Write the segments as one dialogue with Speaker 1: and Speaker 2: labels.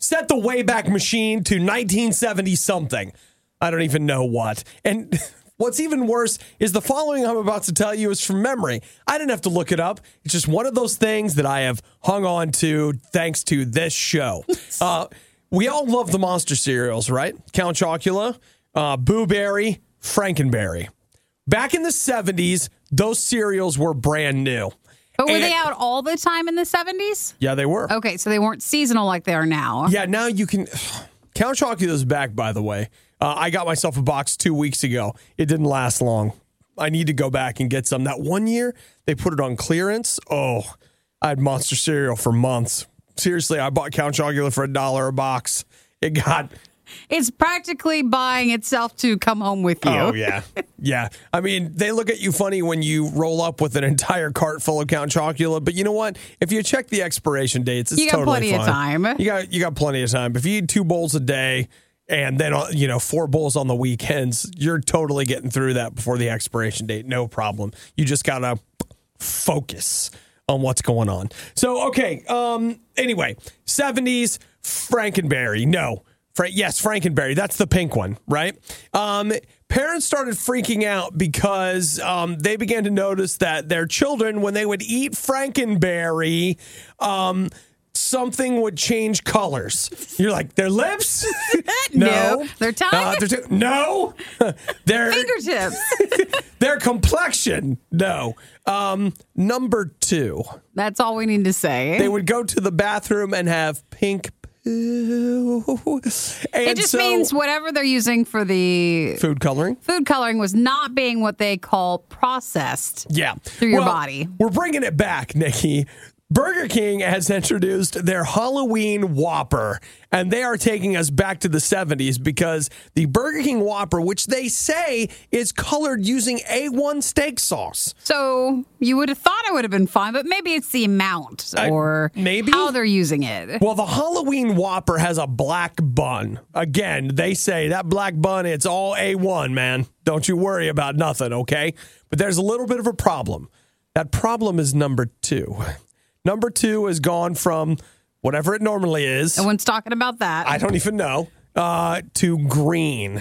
Speaker 1: Set the Wayback Machine to 1970 something. I don't even know what. And what's even worse is the following I'm about to tell you is from memory. I didn't have to look it up. It's just one of those things that I have hung on to thanks to this show. We all love the monster cereals, right? Count Chocula, Boo Berry, Frankenberry. Back in the 70s, those cereals were brand new.
Speaker 2: But were they out all the time in the 70s?
Speaker 1: Yeah, they were.
Speaker 2: Okay, so they weren't seasonal like they are now.
Speaker 1: Yeah, now you can... Count Chocula's back, by the way. I got myself a box 2 weeks ago. It didn't last long. I need to go back and get some. That one year, they put it on clearance. Oh, I had monster cereal for months. Seriously, I bought Count Chocula for $1 a box.
Speaker 2: It's practically buying itself to come home with you.
Speaker 1: Oh, yeah. Yeah. I mean, they look at you funny when you roll up with an entire cart full of Count Chocula. But you know what? If you check the expiration dates, it's totally fine.
Speaker 2: You got plenty of time.
Speaker 1: You got plenty of time. If you eat 2 bowls a day and then, 4 bowls on the weekends, you're totally getting through that before the expiration date. No problem. You just got to focus on what's going on. So, okay. Anyway, 70s, Frankenberry. No. Yes, Frankenberry. That's the pink one, right? Parents started freaking out because they began to notice that their children, when they would eat Frankenberry, something would change colors. You're like, their lips?
Speaker 2: No. Their tongue?
Speaker 1: No. Their
Speaker 2: fingertips.
Speaker 1: Their complexion? No. Number 2.
Speaker 2: That's all we need to say.
Speaker 1: They would go to the bathroom and have pink
Speaker 2: it just means whatever they're using for the
Speaker 1: food coloring
Speaker 2: was not being what they call processed through your body.
Speaker 1: We're bringing it back, Nikki. Burger King has introduced their Halloween Whopper, and they are taking us back to the 70s because the Burger King Whopper, which they say is colored using A1 steak sauce.
Speaker 2: So you would have thought it would have been fine, but maybe it's the amount or
Speaker 1: maybe
Speaker 2: how they're using it.
Speaker 1: Well, the Halloween Whopper has a black bun. Again, they say that black bun, it's all A1, man. Don't you worry about nothing, okay? But there's a little bit of a problem. That problem is number 2. Number 2 has gone from whatever it normally is.
Speaker 2: No one's talking about that.
Speaker 1: I don't even know. To green.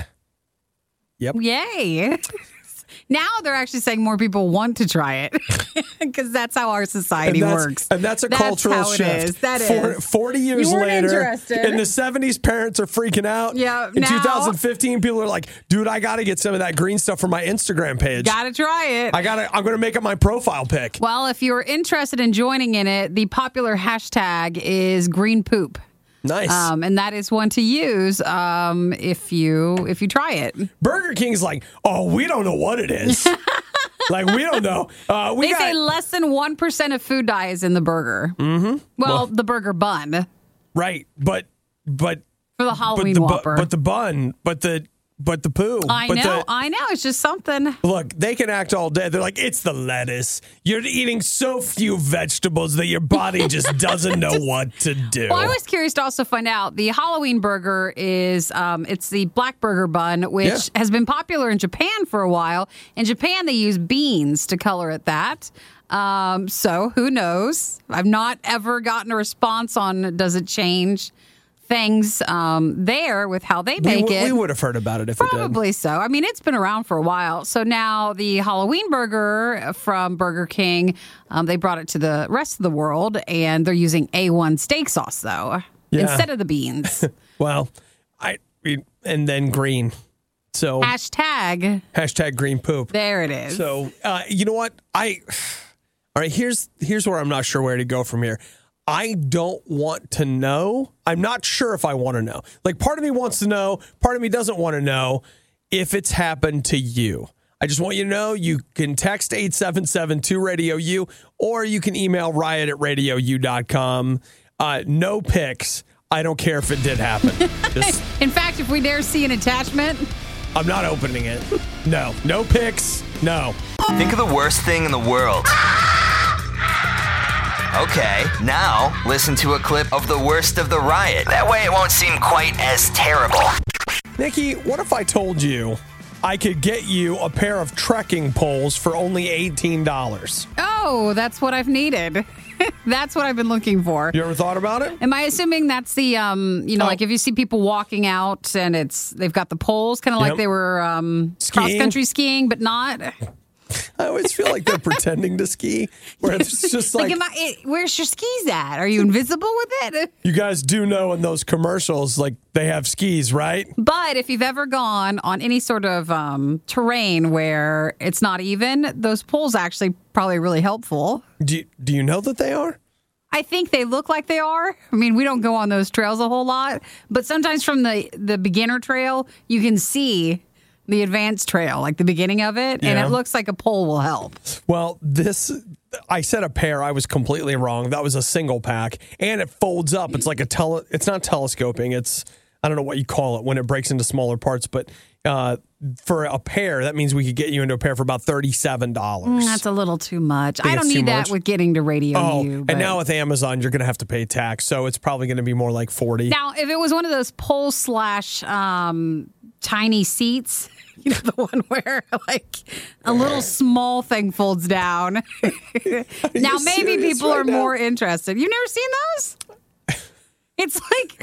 Speaker 1: Yep.
Speaker 2: Yay. Now they're actually saying more people want to try it because that's how our society works.
Speaker 1: And that's a cultural shift.
Speaker 2: That is.
Speaker 1: 40 years later, in the 70s, parents are freaking out.
Speaker 2: Yeah.
Speaker 1: In 2015, people are like, dude, I got to get some of that green stuff for my Instagram page.
Speaker 2: Got to try it.
Speaker 1: I'm going to make it my profile pic.
Speaker 2: Well, if you're interested in joining in it, the popular hashtag is green poop.
Speaker 1: Nice.
Speaker 2: And that is one to use if you try it.
Speaker 1: Burger King's like, oh, we don't know what it is. Like, we don't know. They
Speaker 2: say less than 1% of food dye is in the burger.
Speaker 1: Mm-hmm.
Speaker 2: Well, the burger bun.
Speaker 1: Right. But
Speaker 2: for the Halloween Whopper.
Speaker 1: But the bun, but the poo.
Speaker 2: I know. It's just something.
Speaker 1: Look, they can act all day. They're like, it's the lettuce. You're eating so few vegetables that your body just doesn't know what to do.
Speaker 2: Well, I was curious to also find out the Halloween burger is, it's the black burger bun, which has been popular in Japan for a while. In Japan, they use beans to color it that. So who knows? I've not ever gotten a response on does it change things there with how they make it.
Speaker 1: We would have heard about it if it did.
Speaker 2: Probably so. I mean, it's been around for a while. So now the Halloween burger from Burger King, they brought it to the rest of the world, and they're using A1 steak sauce, though, instead of the beans.
Speaker 1: Well, and then green. So hashtag green poop.
Speaker 2: There it is.
Speaker 1: So, you know what? All right, here's where I'm not sure where to go from here. I don't want to know. I'm not sure if I want to know. Like, part of me wants to know. Part of me doesn't want to know if it's happened to you. I just want you to know you can text 877-2-RADIO-U, or you can email riot@radiou.com. No pics. I don't care if it did happen.
Speaker 2: In fact, if we dare see an attachment,
Speaker 1: I'm not opening it. No pics. No.
Speaker 3: Think of the worst thing in the world. Okay, now listen to a clip of the worst of the riot. That way it won't seem quite as terrible.
Speaker 1: Nikki, what if I told you I could get you a pair of trekking poles for only $18?
Speaker 2: Oh, that's what I've needed. That's what I've been looking for.
Speaker 1: You ever thought about it?
Speaker 2: Am I assuming that's the, like if you see people walking out and they've got the poles, kind of like they were cross-country skiing, but not.
Speaker 1: I always feel like they're pretending to ski, where it's just like
Speaker 2: where's your skis at? Are you invisible with it?
Speaker 1: You guys do know in those commercials, like they have skis, right?
Speaker 2: But if you've ever gone on any sort of terrain where it's not even, those poles actually probably really helpful.
Speaker 1: Do you know that they are?
Speaker 2: I think they look like they are. I mean, we don't go on those trails a whole lot, but sometimes from the beginner trail, you can see the advanced trail, like the beginning of it, and it looks like a pole will help.
Speaker 1: Well, I said a pair. I was completely wrong. That was a single pack, and it folds up. It's like it's not telescoping. It's, I don't know what you call it when it breaks into smaller parts, but for a pair, that means we could get you into a pair for about $37.
Speaker 2: That's a little too much. I don't need that with getting to Radio U.
Speaker 1: And now with Amazon, you're going to have to pay tax, so it's probably going to be more like $40.
Speaker 2: Now, if it was one of those pole / tiny seats, you know, the one where like a little small thing folds down. Now maybe people are more interested. You've never seen those? It's like,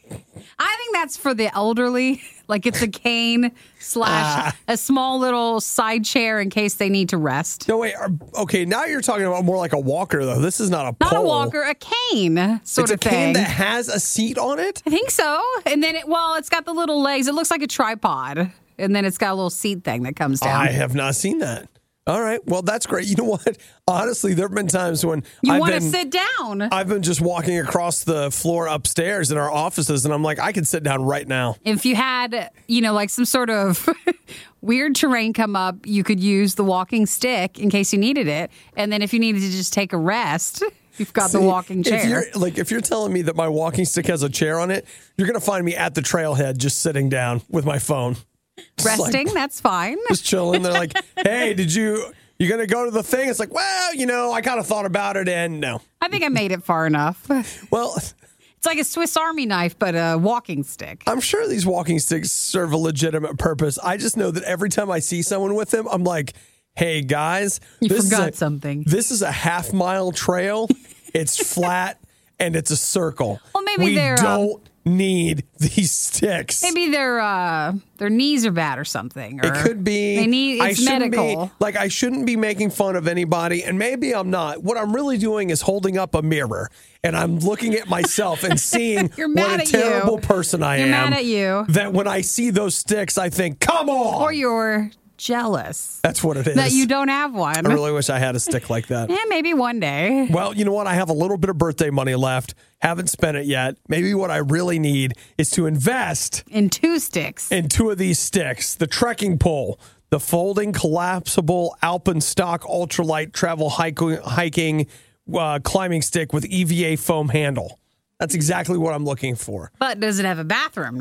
Speaker 2: I think that's for the elderly. Like it's a cane / a small little side chair in case they need to rest.
Speaker 1: No, wait. Okay, now you're talking about more like a walker, though. This is not a pole.
Speaker 2: Not a walker, a cane sort of thing.
Speaker 1: It's a cane that has a seat on it?
Speaker 2: I think so. And then, it's got the little legs. It looks like a tripod. And then it's got a little seat thing that comes down.
Speaker 1: I have not seen that. All right. Well, that's great. You know what? Honestly, there have been times when
Speaker 2: you want to sit down.
Speaker 1: I've been just walking across the floor upstairs in our offices, and I'm like, I could sit down right now.
Speaker 2: If you had, like some sort of weird terrain come up, you could use the walking stick in case you needed it. And then if you needed to just take a rest, you've got the walking chair.
Speaker 1: If you're telling me that my walking stick has a chair on it, you're going to find me at the trailhead just sitting down with my phone.
Speaker 2: Resting, that's fine.
Speaker 1: Just chilling. They're like, hey, you going to go to the thing? It's like, well, I kind of thought about it, and no.
Speaker 2: I think I made it far enough.
Speaker 1: Well,
Speaker 2: it's like a Swiss Army knife, but a walking stick.
Speaker 1: I'm sure these walking sticks serve a legitimate purpose. I just know that every time I see someone with them, I'm like, hey, guys.
Speaker 2: You forgot something.
Speaker 1: This is a half-mile trail. It's flat, and it's a circle.
Speaker 2: Well, maybe
Speaker 1: we don't need these sticks.
Speaker 2: Maybe their knees are bad or something. Or
Speaker 1: it could be.
Speaker 2: It's medical.
Speaker 1: I shouldn't be making fun of anybody, and maybe I'm not. What I'm really doing is holding up a mirror, and I'm looking at myself and seeing what a terrible person I am.
Speaker 2: You're mad at you.
Speaker 1: That when I see those sticks, I think, come on.
Speaker 2: Or you're jealous.
Speaker 1: That's what it is.
Speaker 2: That you don't have one.
Speaker 1: I really wish I had a stick like that.
Speaker 2: Yeah, maybe one day.
Speaker 1: Well, you know what? I have a little bit of birthday money left. Haven't spent it yet. Maybe what I really need is to invest
Speaker 2: in 2 sticks.
Speaker 1: In 2 of these sticks. The trekking pole, the folding collapsible alpenstock ultralight travel hiking climbing stick with EVA foam handle. That's exactly what I'm looking for.
Speaker 2: But does it have a bathroom?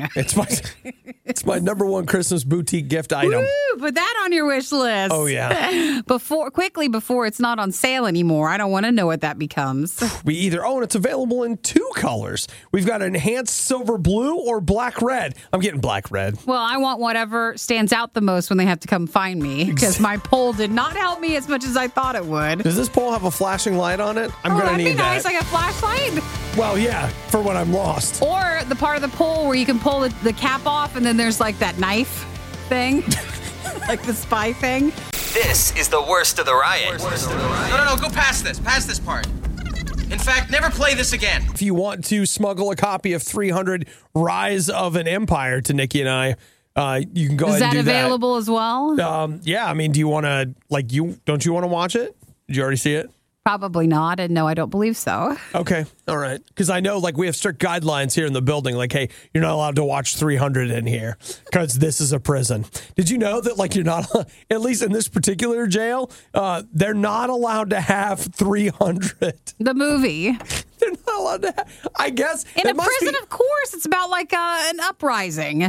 Speaker 1: It's my number one Christmas boutique gift item.
Speaker 2: Woo, put that on your wish list.
Speaker 1: Oh, yeah.
Speaker 2: Before it's not on sale anymore. I don't want to know what that becomes.
Speaker 1: We either own it's available in 2 colors. We've got enhanced silver blue or black red. I'm getting black red.
Speaker 2: Well, I want whatever stands out the most when they have to come find me because my pole did not help me as much as I thought it would.
Speaker 1: Does this pole have a flashing light on it? I'm going to need that.
Speaker 2: That'd be nice, like a flashlight.
Speaker 1: Well, yeah, for when I'm lost.
Speaker 2: Or the part of the pole where you can pull the cap off and then there's like that knife thing, like the spy thing.
Speaker 3: This is the worst of the riot.
Speaker 4: No, go past this part. In fact, never play this again.
Speaker 1: If you want to smuggle a copy of 300 Rise of an Empire to Nikki and I, you can go ahead and do that.
Speaker 2: Is that available as well?
Speaker 1: Yeah, I mean, do you want to, don't you want to watch it? Did you already see it?
Speaker 2: Probably not, and no, I don't believe so.
Speaker 1: Okay, all right. Because I know, we have strict guidelines here in the building. Hey, you're not allowed to watch 300 in here because this is a prison. Did you know that, you're not, at least in this particular jail, they're not allowed to have 300.
Speaker 2: The movie.
Speaker 1: They're not allowed to have, I guess.
Speaker 2: In a prison, of course, it's about, an uprising.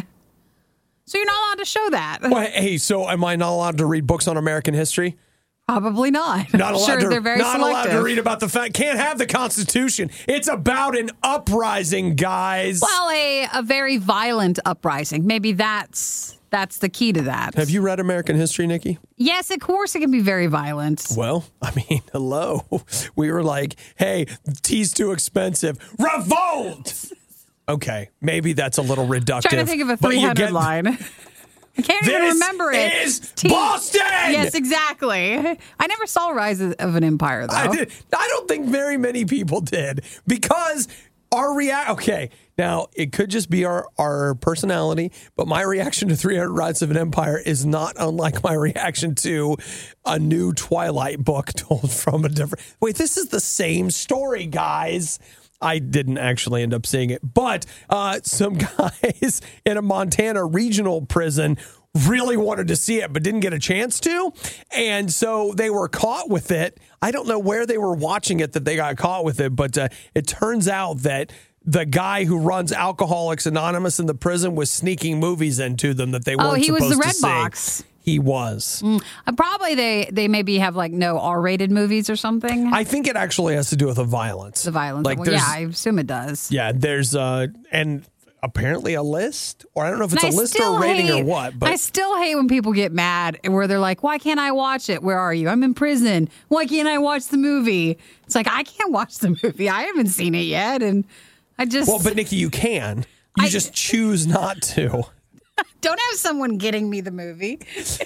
Speaker 2: So you're not allowed to show that.
Speaker 1: Well, hey, so am I not allowed to read books on American history?
Speaker 2: Probably not.
Speaker 1: Not allowed
Speaker 2: they're very
Speaker 1: not
Speaker 2: selective.
Speaker 1: allowed to read about the fact. Can't have the Constitution. It's about an uprising, guys.
Speaker 2: Well, a very violent uprising. Maybe that's That's the key to that.
Speaker 1: Have you read American history, Nikki?
Speaker 2: Yes, of course it can be very violent.
Speaker 1: Well, I mean, hello. We were like, hey, tea's too expensive. Revolt! Okay, maybe that's a little reductive.
Speaker 2: Trying to think of a 300 line. I can't even remember it.
Speaker 1: This is Boston!
Speaker 2: Yes, exactly. I never saw Rise of an Empire, though.
Speaker 1: I don't think very many people did because okay, now it could just be our personality, but my reaction to 300 Rise of an Empire is not unlike my reaction to a new Twilight book told from a different... Wait, this is the same story, guys. I didn't actually end up seeing it, but some guys in a Montana regional prison really wanted to see it, but didn't get a chance to. And so they were caught with it. I don't know where they were watching it that they got caught with it, but it turns out that the guy who runs Alcoholics Anonymous in the prison was sneaking movies into them that they weren't supposed to see.
Speaker 2: Oh, he was the Red Box.
Speaker 1: He was.
Speaker 2: Probably they maybe have like no R-rated movies or something.
Speaker 1: I think it actually has to do with the violence.
Speaker 2: The violence.
Speaker 1: Like,
Speaker 2: well, yeah, I assume it does.
Speaker 1: Yeah, there's and apparently a list, or I don't know if it's a list or a rating or what. But
Speaker 2: I still hate when people get mad where they're like, "Why can't I watch it? Where are you? I'm in prison. Why can't I watch the movie?" It's like I can't watch the movie. I haven't seen it yet, and I just
Speaker 1: but Nikki, you can. You just choose not to.
Speaker 2: Don't have someone getting me the movie.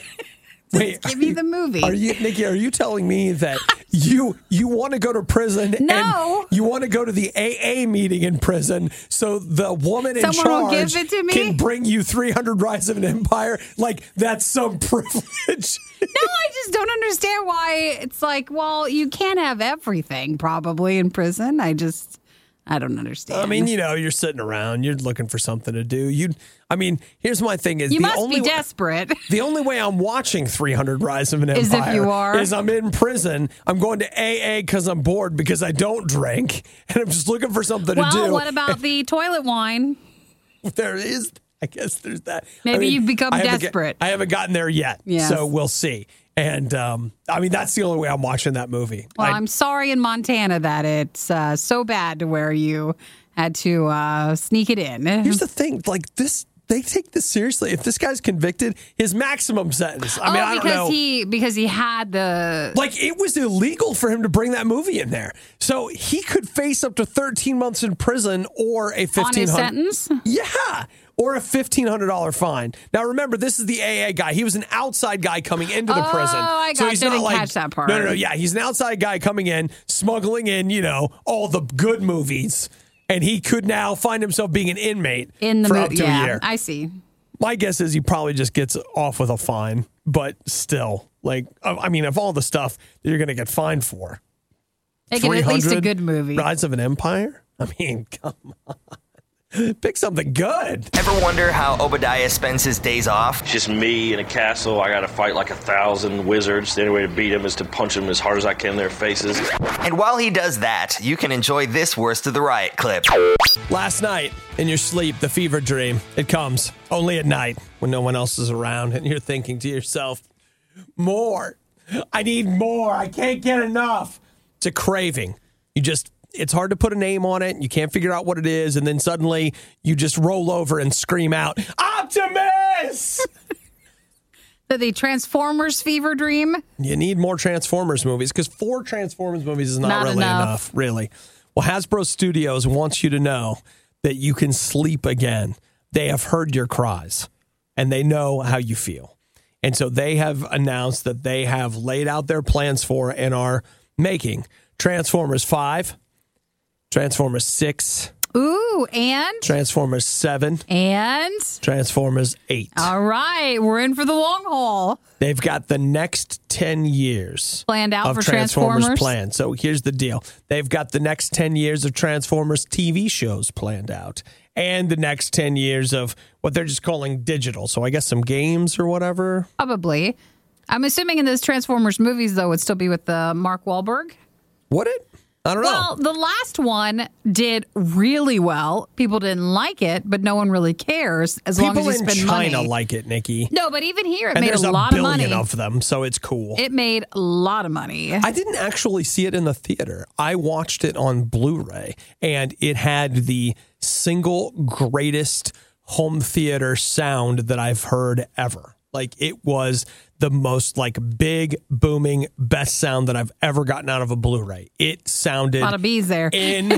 Speaker 1: Wait,
Speaker 2: give me the movie.
Speaker 1: Nikki, are you telling me that you want to go to prison
Speaker 2: No.
Speaker 1: and you want to go to the AA meeting in prison so the woman in
Speaker 2: Someone will
Speaker 1: charge
Speaker 2: give it to me?
Speaker 1: can bring you 300 Rise of an Empire? Like, that's some privilege.
Speaker 2: No, I just don't understand why it's like, well, you can't have everything probably in prison. I don't understand.
Speaker 1: I mean, you're sitting around, you're looking for something to do. Here's my thing is
Speaker 2: you must be desperate.
Speaker 1: The only way I'm watching 300 Rise of an Empire
Speaker 2: is if you are.
Speaker 1: Is I'm in prison. I'm going to AA because I'm bored because I don't drink, and I'm just looking for something to do.
Speaker 2: Well, what about the toilet wine?
Speaker 1: There is. I guess there's that.
Speaker 2: Maybe you've become desperate.
Speaker 1: I haven't gotten there yet, so we'll see. And that's the only way I'm watching that movie.
Speaker 2: Well, I'm sorry in Montana that it's so bad to where you had to sneak it in.
Speaker 1: Here's the thing, like this. They take this seriously. If this guy's convicted, his maximum sentence. I don't know.
Speaker 2: Because he had the...
Speaker 1: Like, it was illegal for him to bring that movie in there. So he could face up to 13 months in prison or a $1,500...
Speaker 2: On his sentence?
Speaker 1: Yeah. Or a $1,500 fine. Now, remember, this is the AA guy. He was an outside guy coming into the prison.
Speaker 2: Oh, I didn't catch that part.
Speaker 1: No. Yeah, he's an outside guy coming in, smuggling in, all the good movies. And he could now find himself being an inmate for up to a year.
Speaker 2: I see.
Speaker 1: My guess is he probably just gets off with a fine, but still, of all the stuff that you're going to get fined for,
Speaker 2: make it at least a good movie.
Speaker 1: Rise of an Empire? Come on. Pick something good.
Speaker 3: Ever wonder how Obadiah spends his days off?
Speaker 5: It's just me in a castle. I got to fight like 1,000 wizards. The only way to beat them is to punch them as hard as I can in their faces.
Speaker 3: And while he does that, you can enjoy this Worst of the Riot clip.
Speaker 1: Last night, in your sleep, the fever dream, it comes only at night when no one else is around, and you're thinking to yourself, more. I need more. I can't get enough. It's a craving. It's hard to put a name on it. You can't figure out what it is. And then suddenly you just roll over and scream out, Optimus!
Speaker 2: The Transformers fever dream?
Speaker 1: You need more Transformers movies because 4 Transformers movies is not really enough, really. Well, Hasbro Studios wants you to know that you can sleep again. They have heard your cries and they know how you feel. And so they have announced that they have laid out their plans for and are making Transformers 5, Transformers 6.
Speaker 2: Ooh, and?
Speaker 1: Transformers 7.
Speaker 2: And?
Speaker 1: Transformers 8.
Speaker 2: All right, we're in for the long haul.
Speaker 1: They've got the next 10 years
Speaker 2: planned out
Speaker 1: of
Speaker 2: for
Speaker 1: Transformers planned. So here's the deal. They've got the next 10 years of Transformers TV shows planned out. And the next 10 years of what they're just calling digital. So I guess some games or whatever.
Speaker 2: Probably. I'm assuming in those Transformers movies, though, would still be with Mark Wahlberg.
Speaker 1: Would it? I don't know.
Speaker 2: Well, the last one did really well. People didn't like it, but no one really cares as long as you spend money.
Speaker 1: People in China like it, Nikki.
Speaker 2: No, but even here, it made a lot of money.
Speaker 1: There's a billion of them, so it's cool.
Speaker 2: It made a lot of money.
Speaker 1: I didn't actually see it in the theater. I watched it on Blu-ray, and it had the single greatest home theater sound that I've heard ever. Like, it was the most like big, booming, best sound that I've ever gotten out of a Blu-ray. It sounded
Speaker 2: A lot of bees there.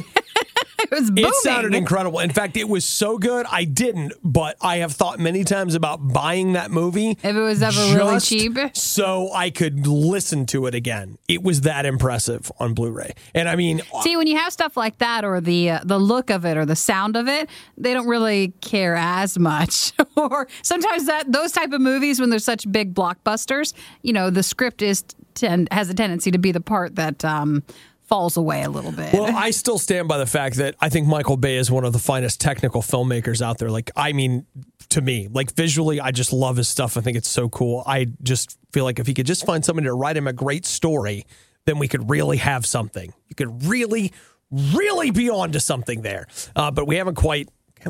Speaker 2: It was booming.
Speaker 1: It sounded incredible. In fact, it was so good. I didn't, but I have thought many times about buying that movie.
Speaker 2: If it was ever really cheap.
Speaker 1: So I could listen to it again. It was that impressive on Blu-ray. And I mean,
Speaker 2: see, when you have stuff like that, or the look of it, or the sound of it, they don't really care as much. Or sometimes those type of movies, when they're such big blockbusters, the script has a tendency to be the part that falls away a little bit.
Speaker 1: Well, I still stand by the fact that I think Michael Bay is one of the finest technical filmmakers out there. Like, I mean, to me, like visually, I just love his stuff. I think it's so cool. I just feel like if he could just find somebody to write him a great story, then we could really have something. You could really, really be on to something there. But we haven't quite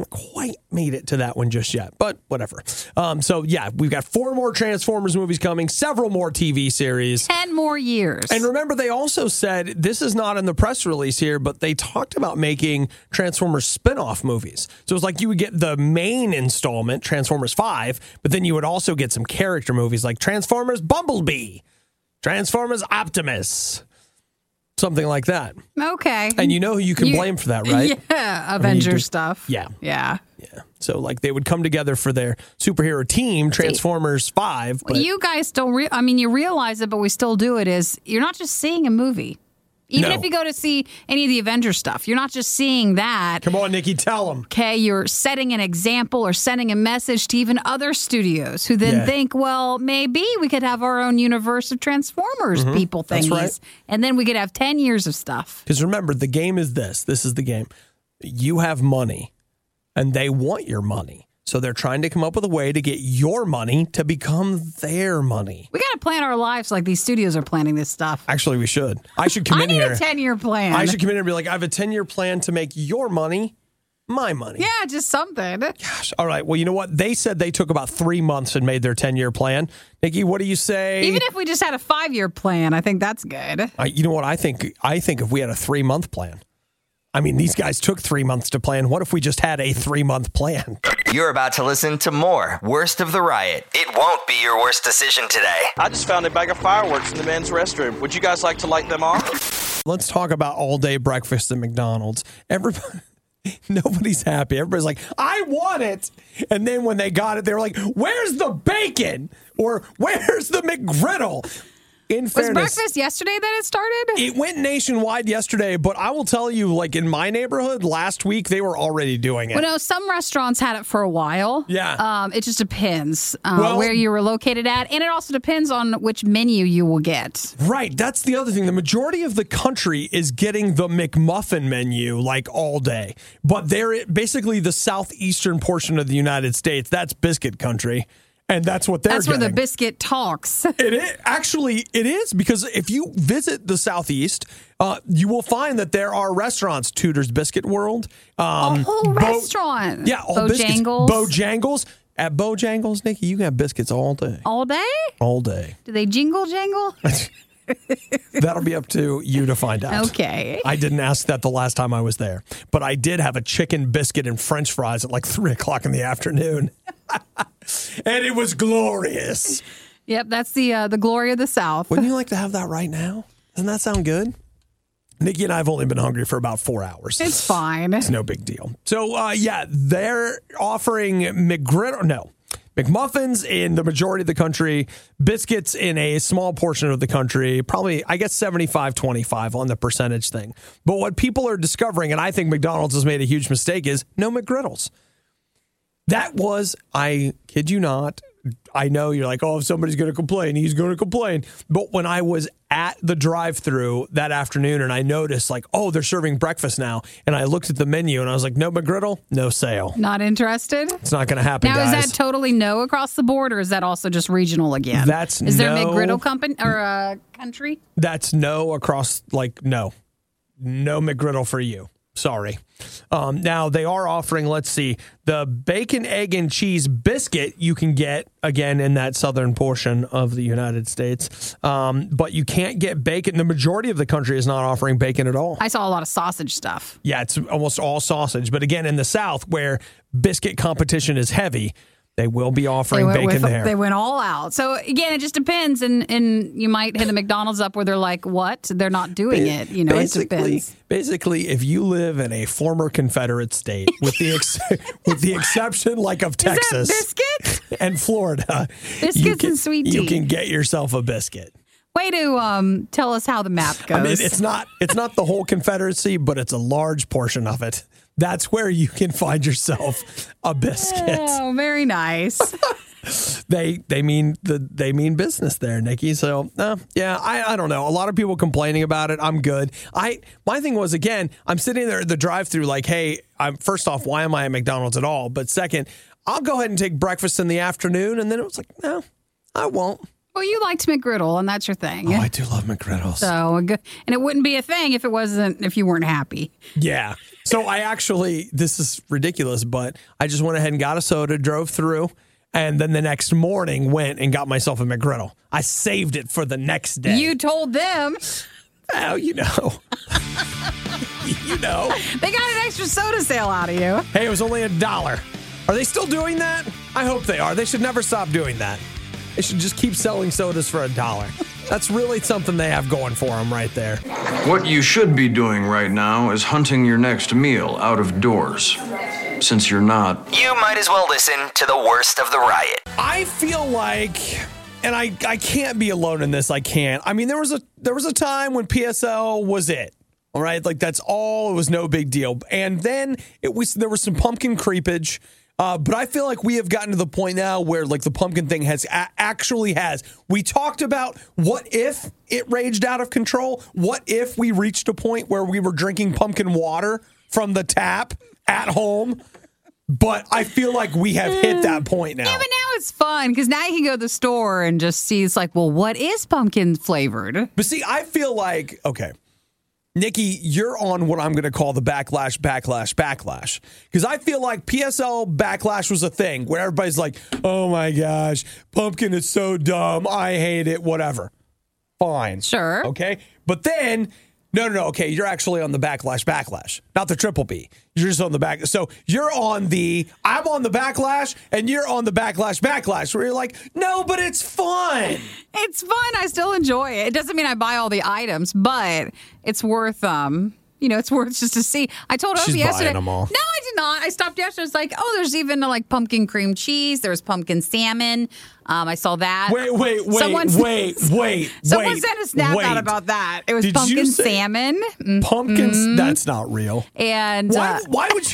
Speaker 1: made it to that one just yet, but whatever. So yeah, we've got 4 more Transformers movies coming, several more TV series.
Speaker 2: 10 more years.
Speaker 1: And remember, they also said, this is not in the press release here, but they talked about making Transformers spin-off movies. So it's like you would get the main installment, Transformers 5, but then you would also get some character movies like Transformers Bumblebee, Transformers Optimus, something like that.
Speaker 2: Okay.
Speaker 1: And you know who you can blame for that, right?
Speaker 2: Yeah, Avengers stuff.
Speaker 1: Yeah.
Speaker 2: Yeah.
Speaker 1: So, like, they would come together for their superhero team, Transformers 5. But
Speaker 2: you guys don't, you realize it, but we still do it, is you're not just seeing a movie. Even if you go to see any of the Avengers stuff, you're not just seeing that.
Speaker 1: Come on, Nikki, tell them.
Speaker 2: Okay, you're setting an example or sending a message to even other studios who then think, well, maybe we could have our own universe of Transformers people thingies.
Speaker 1: That's right.
Speaker 2: And then we could have 10 years of stuff.
Speaker 1: Because remember, the game is this. This is the game. You have money, and they want your money. So they're trying to come up with a way to get your money to become their money.
Speaker 2: We got to plan our lives like these studios are planning this stuff.
Speaker 1: Actually, we should. I should come in here.
Speaker 2: I need a 10-year plan.
Speaker 1: I should come in here and be like, I have a 10-year plan to make your money my money.
Speaker 2: Yeah, just something.
Speaker 1: Gosh. All right. Well, you know what? They said they took about 3 months and made their 10-year plan. Nikki, what do you say?
Speaker 2: Even if we just had a 5-year plan, I think that's good.
Speaker 1: You know what? I think if we had a 3-month plan. I mean, these guys took 3 months to plan. What if we just had a 3-month plan?
Speaker 3: You're about to listen to more Worst of the Riot. It won't be your worst decision today.
Speaker 5: I just found a bag of fireworks in the men's restroom. Would you guys like to light them off?
Speaker 1: Let's talk about all-day breakfast at McDonald's. Nobody's happy. Everybody's like, I want it. And then when they got it, they were like, where's the bacon? Or where's the McGriddle? In fairness,
Speaker 2: was breakfast yesterday that it started?
Speaker 1: It went nationwide yesterday, but I will tell you, like in my neighborhood last week, they were already doing it.
Speaker 2: Well, no, some restaurants had it for a while.
Speaker 1: Yeah.
Speaker 2: It just depends where you were located at. And it also depends on which menu you will get.
Speaker 1: Right. That's the other thing. The majority of the country is getting the McMuffin menu like all day. But they're basically the southeastern portion of the United States. That's biscuit country. And that's what they're getting.
Speaker 2: That's where the biscuit talks.
Speaker 1: It is. Actually, it is, because if you visit the Southeast, you will find that there are restaurants. Tudor's Biscuit World.
Speaker 2: A whole restaurant.
Speaker 1: Yeah, all
Speaker 2: Bojangles.
Speaker 1: Bojangles. At Bojangles, Nikki, you can have biscuits all day.
Speaker 2: All day?
Speaker 1: All day.
Speaker 2: Do they jingle jangle?
Speaker 1: That'll be up to you to find out.
Speaker 2: Okay.
Speaker 1: I didn't ask that the last time I was there, but I did have a chicken biscuit and French fries at like 3 o'clock in the afternoon. And it was glorious.
Speaker 2: Yep, that's the glory of the South.
Speaker 1: Wouldn't you like to have that right now? Doesn't that sound good? Nikki and I have only been hungry for about 4 hours.
Speaker 2: It's fine.
Speaker 1: It's no big deal. So, they're offering McMuffins in the majority of the country, biscuits in a small portion of the country, probably, I guess, 75-25 on the percentage thing. But what people are discovering, and I think McDonald's has made a huge mistake, is no McGriddles. That was, I kid you not, I know you're like, oh, if somebody's going to complain, he's going to complain. But when I was at the drive-thru that afternoon and I noticed, like, oh, they're serving breakfast now, and I looked at the menu and I was like, no McGriddle, no sale.
Speaker 2: Not interested?
Speaker 1: It's not going to happen,
Speaker 2: now,
Speaker 1: guys.
Speaker 2: Is that totally no across the board, or is that also just regional again? Is there a McGriddle company or country?
Speaker 1: That's no across, like, no. No McGriddle for you. Sorry. Now, they are offering, let's see, the bacon, egg, and cheese biscuit you can get, again, in that southern portion of the United States. But you can't get bacon. The majority of the country is not offering bacon at all.
Speaker 2: I saw a lot of sausage stuff.
Speaker 1: Yeah, it's almost all sausage. But again, in the South, where biscuit competition is heavy, they will be offering bacon there.
Speaker 2: They went all out. So again, it just depends, and you might hit a McDonald's up where they're like, "What? They're not doing it." You know, it depends.
Speaker 1: Basically, if you live in a former Confederate state, with the exception like of Texas
Speaker 2: biscuit?
Speaker 1: and Florida,
Speaker 2: biscuits and sweet tea,
Speaker 1: you can get yourself a biscuit.
Speaker 2: Way to tell us how the map goes.
Speaker 1: I mean, it's not the whole Confederacy, but it's a large portion of it. That's where you can find yourself a biscuit.
Speaker 2: Oh, very nice.
Speaker 1: They mean business there, Nikki. So I don't know. A lot of people complaining about it. I'm good. My thing was, again, I'm sitting there at the drive-thru like, hey, first off, why am I at McDonald's at all? But second, I'll go ahead and take breakfast in the afternoon. And then it was like, no, I won't.
Speaker 2: Well, you liked McGriddle, and that's your thing.
Speaker 1: Oh, I do love McGriddles.
Speaker 2: So, and it wouldn't be a thing if you weren't happy.
Speaker 1: Yeah. So this is ridiculous, but I just went ahead and got a soda, drove through, and then the next morning went and got myself a McGriddle. I saved it for the next day.
Speaker 2: You told them.
Speaker 1: Oh, you know. You know.
Speaker 2: They got an extra soda sale out of you.
Speaker 1: Hey, it was only $1. Are they still doing that? I hope they are. They should never stop doing that. They should just keep selling sodas for $1. That's really something they have going for them right there.
Speaker 6: What you should be doing right now is hunting your next meal out of doors. Since you're not,
Speaker 3: you might as well listen to the worst of the riot.
Speaker 1: I feel like, and I can't be alone in this. I can't. I mean, there was a time when PSL was it. All right, like that's all. It was no big deal. And then there was some pumpkin creepage. But I feel like we have gotten to the point now where like the pumpkin thing actually has. We talked about what if it raged out of control? What if we reached a point where we were drinking pumpkin water from the tap at home? But I feel like we have hit that point now.
Speaker 2: Yeah, but now it's fun because now you can go to the store and just see, it's like, well, what is pumpkin flavored?
Speaker 1: But see, I feel like, okay, Nikki, you're on what I'm going to call the backlash. Because I feel like PSL backlash was a thing where everybody's like, oh my gosh, pumpkin is so dumb. I hate it, whatever. Fine.
Speaker 2: Sure.
Speaker 1: Okay. But then, no. Okay. You're actually on the backlash, not the triple B. You're just on the back. So I'm on the backlash and you're on the backlash where you're like, no, but it's fun.
Speaker 2: It's fun. I still enjoy it. It doesn't mean I buy all the items, but it's worth, it's worth just to see. I told Opie yesterday.
Speaker 1: Buying them all.
Speaker 2: No, I did not. I stopped yesterday. I was like, oh, there's even like pumpkin cream cheese. There's pumpkin salmon. I saw that.
Speaker 1: Wait.
Speaker 2: Someone sent a snap out about that. It was pumpkin salmon.
Speaker 1: Pumpkins? That's not real.
Speaker 2: And
Speaker 1: why would you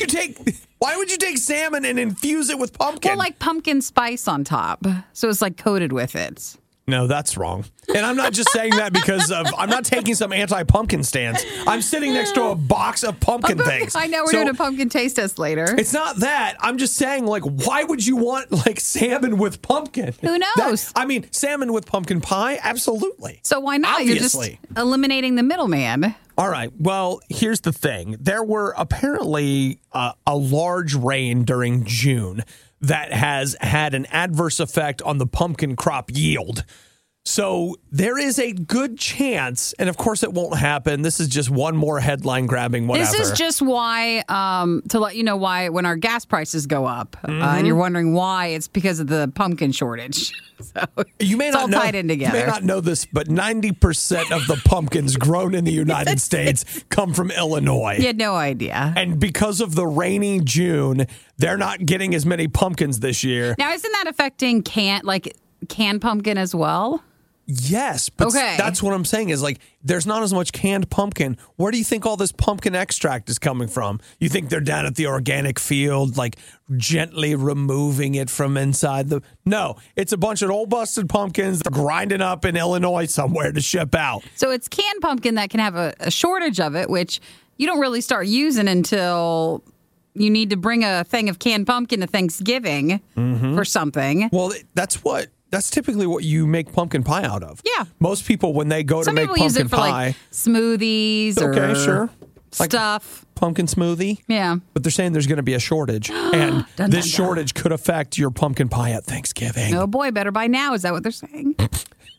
Speaker 1: take salmon and infuse it with pumpkin?
Speaker 2: Well, like pumpkin spice on top. So it's like coated with it.
Speaker 1: No, that's wrong. And I'm not just saying that because I'm not taking some anti-pumpkin stance. I'm sitting next to a box of pumpkin things.
Speaker 2: I know we're doing a pumpkin taste test later.
Speaker 1: It's not that. I'm just saying, like, why would you want, like, salmon with pumpkin?
Speaker 2: Who knows?
Speaker 1: Salmon with pumpkin pie? Absolutely.
Speaker 2: So why not?
Speaker 1: Obviously.
Speaker 2: You're just eliminating the middleman.
Speaker 1: All right. Well, here's the thing. There were apparently a large rain during June that has had an adverse effect on the pumpkin crop yield. So there is a good chance, and of course it won't happen. This is just one more headline grabbing whatever.
Speaker 2: This is just why, to let you know why when our gas prices go up, and you're wondering why, it's because of the pumpkin shortage. So it's all tied in together.
Speaker 1: You may not know this, but 90% of the pumpkins grown in the United States come from Illinois.
Speaker 2: You had no idea.
Speaker 1: And because of the rainy June, they're not getting as many pumpkins this year.
Speaker 2: Now, isn't that affecting canned pumpkin as well?
Speaker 1: Yes, but that's what I'm saying is like there's not as much canned pumpkin. Where do you think all this pumpkin extract is coming from? You think they're down at the organic field, like gently removing it from inside the... No, it's a bunch of old busted pumpkins they're grinding up in Illinois somewhere to ship out.
Speaker 2: So it's canned pumpkin that can have a shortage of it, which you don't really start using until... You need to bring a thing of canned pumpkin to Thanksgiving for something.
Speaker 1: Well, that's typically what you make pumpkin pie out of.
Speaker 2: Yeah.
Speaker 1: Most people, when they go to make pumpkin
Speaker 2: use it for
Speaker 1: pie...
Speaker 2: like smoothies or stuff.
Speaker 1: Like pumpkin smoothie.
Speaker 2: Yeah.
Speaker 1: But they're saying there's going to be a shortage. And this shortage could affect your pumpkin pie at Thanksgiving.
Speaker 2: Oh, boy, better buy now. Is that what they're saying?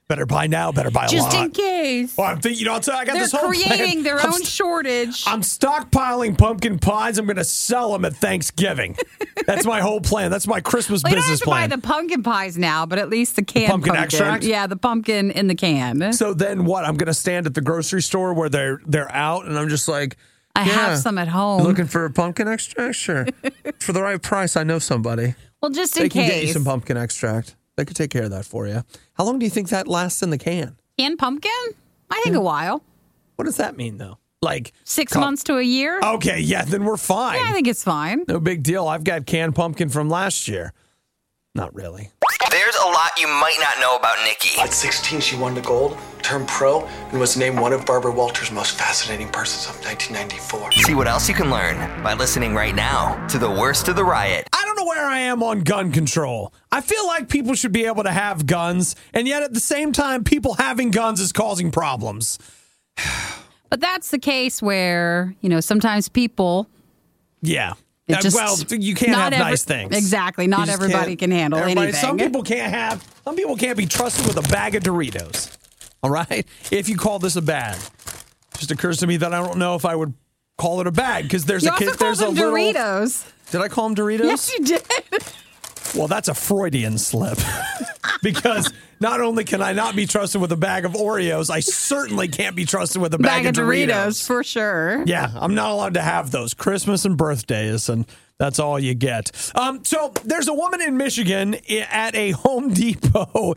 Speaker 1: Better buy now, better buy a lot.
Speaker 2: Just in case.
Speaker 1: Well, I'm thinking, I'll tell you, I got
Speaker 2: They're
Speaker 1: this whole
Speaker 2: creating
Speaker 1: plan.
Speaker 2: their own shortage.
Speaker 1: I'm stockpiling pumpkin pies. I'm going to sell them at Thanksgiving. That's my whole plan. That's my Christmas
Speaker 2: Well, you don't have
Speaker 1: business
Speaker 2: to
Speaker 1: plan.
Speaker 2: buy the pumpkin pies now, but at least the canned
Speaker 1: pumpkin extract?
Speaker 2: Yeah, the pumpkin in the can.
Speaker 1: So then what? I'm going to stand at the grocery store where they're out, and I'm just like,
Speaker 2: I have some at home.
Speaker 1: Looking for a pumpkin extract? Sure. For the right price, I know somebody.
Speaker 2: Well, just
Speaker 1: They
Speaker 2: in
Speaker 1: can get you
Speaker 2: case.
Speaker 1: some pumpkin extract. They could take care of that for you. How long do you think that lasts in the can?
Speaker 2: Canned pumpkin? I think a while.
Speaker 1: What does that mean, though? Like
Speaker 2: 6 months to a year?
Speaker 1: Okay, yeah, then we're fine.
Speaker 2: Yeah, I think it's fine.
Speaker 1: No big deal. I've got canned pumpkin from last year. Not really.
Speaker 3: There's a lot you might not know about Nikki.
Speaker 7: At 16, she won the gold, turned pro, and was named one of Barbara Walters' most fascinating persons of 1994.
Speaker 3: See what else you can learn by listening right now to The Worst of the Riot.
Speaker 1: I don't know where I am on gun control. I feel like people should be able to have guns, and yet at the same time, people having guns is causing problems.
Speaker 2: But that's the case where, sometimes people...
Speaker 1: Yeah.
Speaker 2: It just-
Speaker 1: well, you can't
Speaker 2: not
Speaker 1: have
Speaker 2: every-
Speaker 1: nice things.
Speaker 2: Exactly. Not
Speaker 1: You just
Speaker 2: everybody can handle anything.
Speaker 1: Some people can't be trusted with a bag of Doritos. All right? If you call this a bag. It just occurs to me that I don't know if I would call it a bag because there's
Speaker 2: You
Speaker 1: a
Speaker 2: also
Speaker 1: kid.
Speaker 2: called
Speaker 1: There's a
Speaker 2: them
Speaker 1: little.
Speaker 2: Doritos.
Speaker 1: Did I call them Doritos?
Speaker 2: Yes, you did.
Speaker 1: Well, that's a Freudian slip. Because not only can I not be trusted with a bag of Oreos, I certainly can't be trusted with a bag of Doritos.
Speaker 2: for sure.
Speaker 1: Yeah, I'm not allowed to have those. Christmas and birthdays, and that's all you get. So there's a woman in Michigan at a Home Depot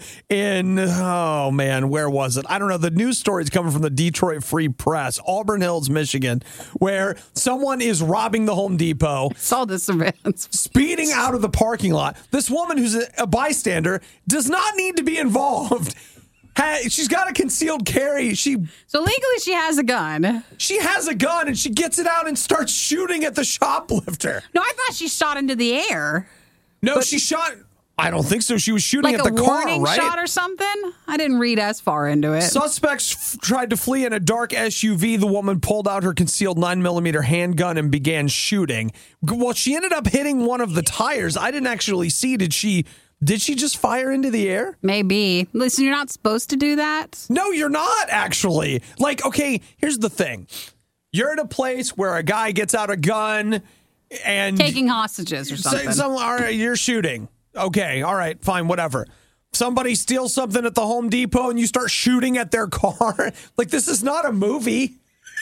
Speaker 1: where was it? I don't know. The news story is coming from the Detroit Free Press, Auburn Hills, Michigan, where someone is robbing the Home Depot.
Speaker 2: Saw the surveillance.
Speaker 1: Speeding out of the parking lot. This woman who's a bystander does not need to be involved. She's got a concealed carry.
Speaker 2: So legally she has a gun.
Speaker 1: She has a gun and she gets it out and starts shooting at the shoplifter.
Speaker 2: No, I thought she shot into the air.
Speaker 1: No, she shot. I don't think so. She was shooting
Speaker 2: Like
Speaker 1: at
Speaker 2: a
Speaker 1: the car,
Speaker 2: warning
Speaker 1: right?
Speaker 2: shot or something? I didn't read as far into it.
Speaker 1: Suspects tried to flee in a dark SUV. The woman pulled out her concealed 9mm handgun and began shooting. Well, she ended up hitting one of the tires. I didn't actually see. Did she just fire into the air?
Speaker 2: Maybe. Listen, you're not supposed to do that.
Speaker 1: No, you're not, actually. Like, okay, here's the thing. You're at a place where a guy gets out a gun and...
Speaker 2: Taking hostages or something.
Speaker 1: All right, you're shooting. Okay, all right, fine, whatever. Somebody steals something at the Home Depot and you start shooting at their car. Like, this is not a movie.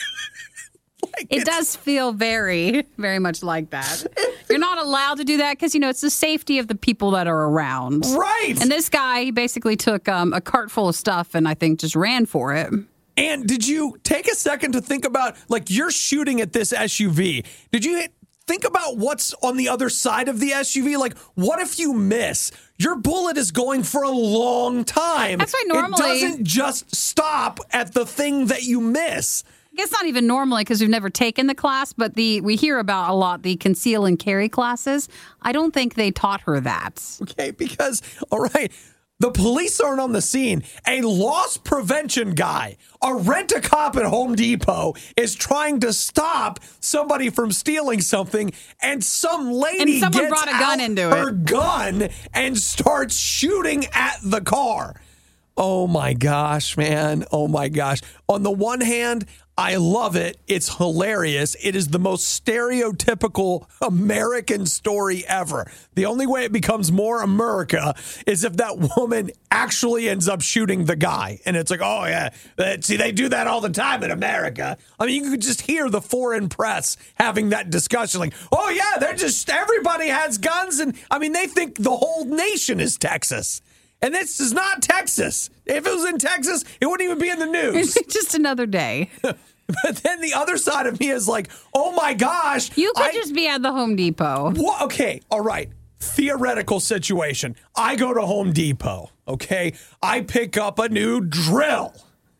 Speaker 2: It does feel very, very much like that. You're not allowed to do that because, it's the safety of the people that are around.
Speaker 1: Right.
Speaker 2: And this guy, he basically took a cart full of stuff and I think just ran for it.
Speaker 1: And did you take a second to think about, like, you're shooting at this SUV. Did you think about what's on the other side of the SUV? Like, what if you miss? Your bullet is going for a long time.
Speaker 2: That's why normally...
Speaker 1: It doesn't just stop at the thing that you miss.
Speaker 2: I guess not even normally because we've never taken the class, but we hear about a lot the conceal and carry classes. I don't think they taught her that.
Speaker 1: Okay, because, all right, the police aren't on the scene. A loss prevention guy, a rent-a-cop at Home Depot, is trying to stop somebody from stealing something, and some lady
Speaker 2: someone
Speaker 1: gets
Speaker 2: brought a gun
Speaker 1: out
Speaker 2: into
Speaker 1: her
Speaker 2: it.
Speaker 1: gun and starts shooting at the car. Oh, my gosh, man. Oh, my gosh. On the one hand, I love it. It's hilarious. It is the most stereotypical American story ever. The only way it becomes more America is if that woman actually ends up shooting the guy. And it's like, oh, yeah. See, they do that all the time in America. I mean, you could just hear the foreign press having that discussion like, oh, yeah, everybody has guns. And I mean, they think the whole nation is Texas. And this is not Texas. If it was in Texas, it wouldn't even be in the news.
Speaker 2: It's just another day.
Speaker 1: But then the other side of me is like, oh my gosh.
Speaker 2: You could just be at the Home Depot.
Speaker 1: What? Okay, all right. Theoretical situation. I go to Home Depot, okay? I pick up a new drill.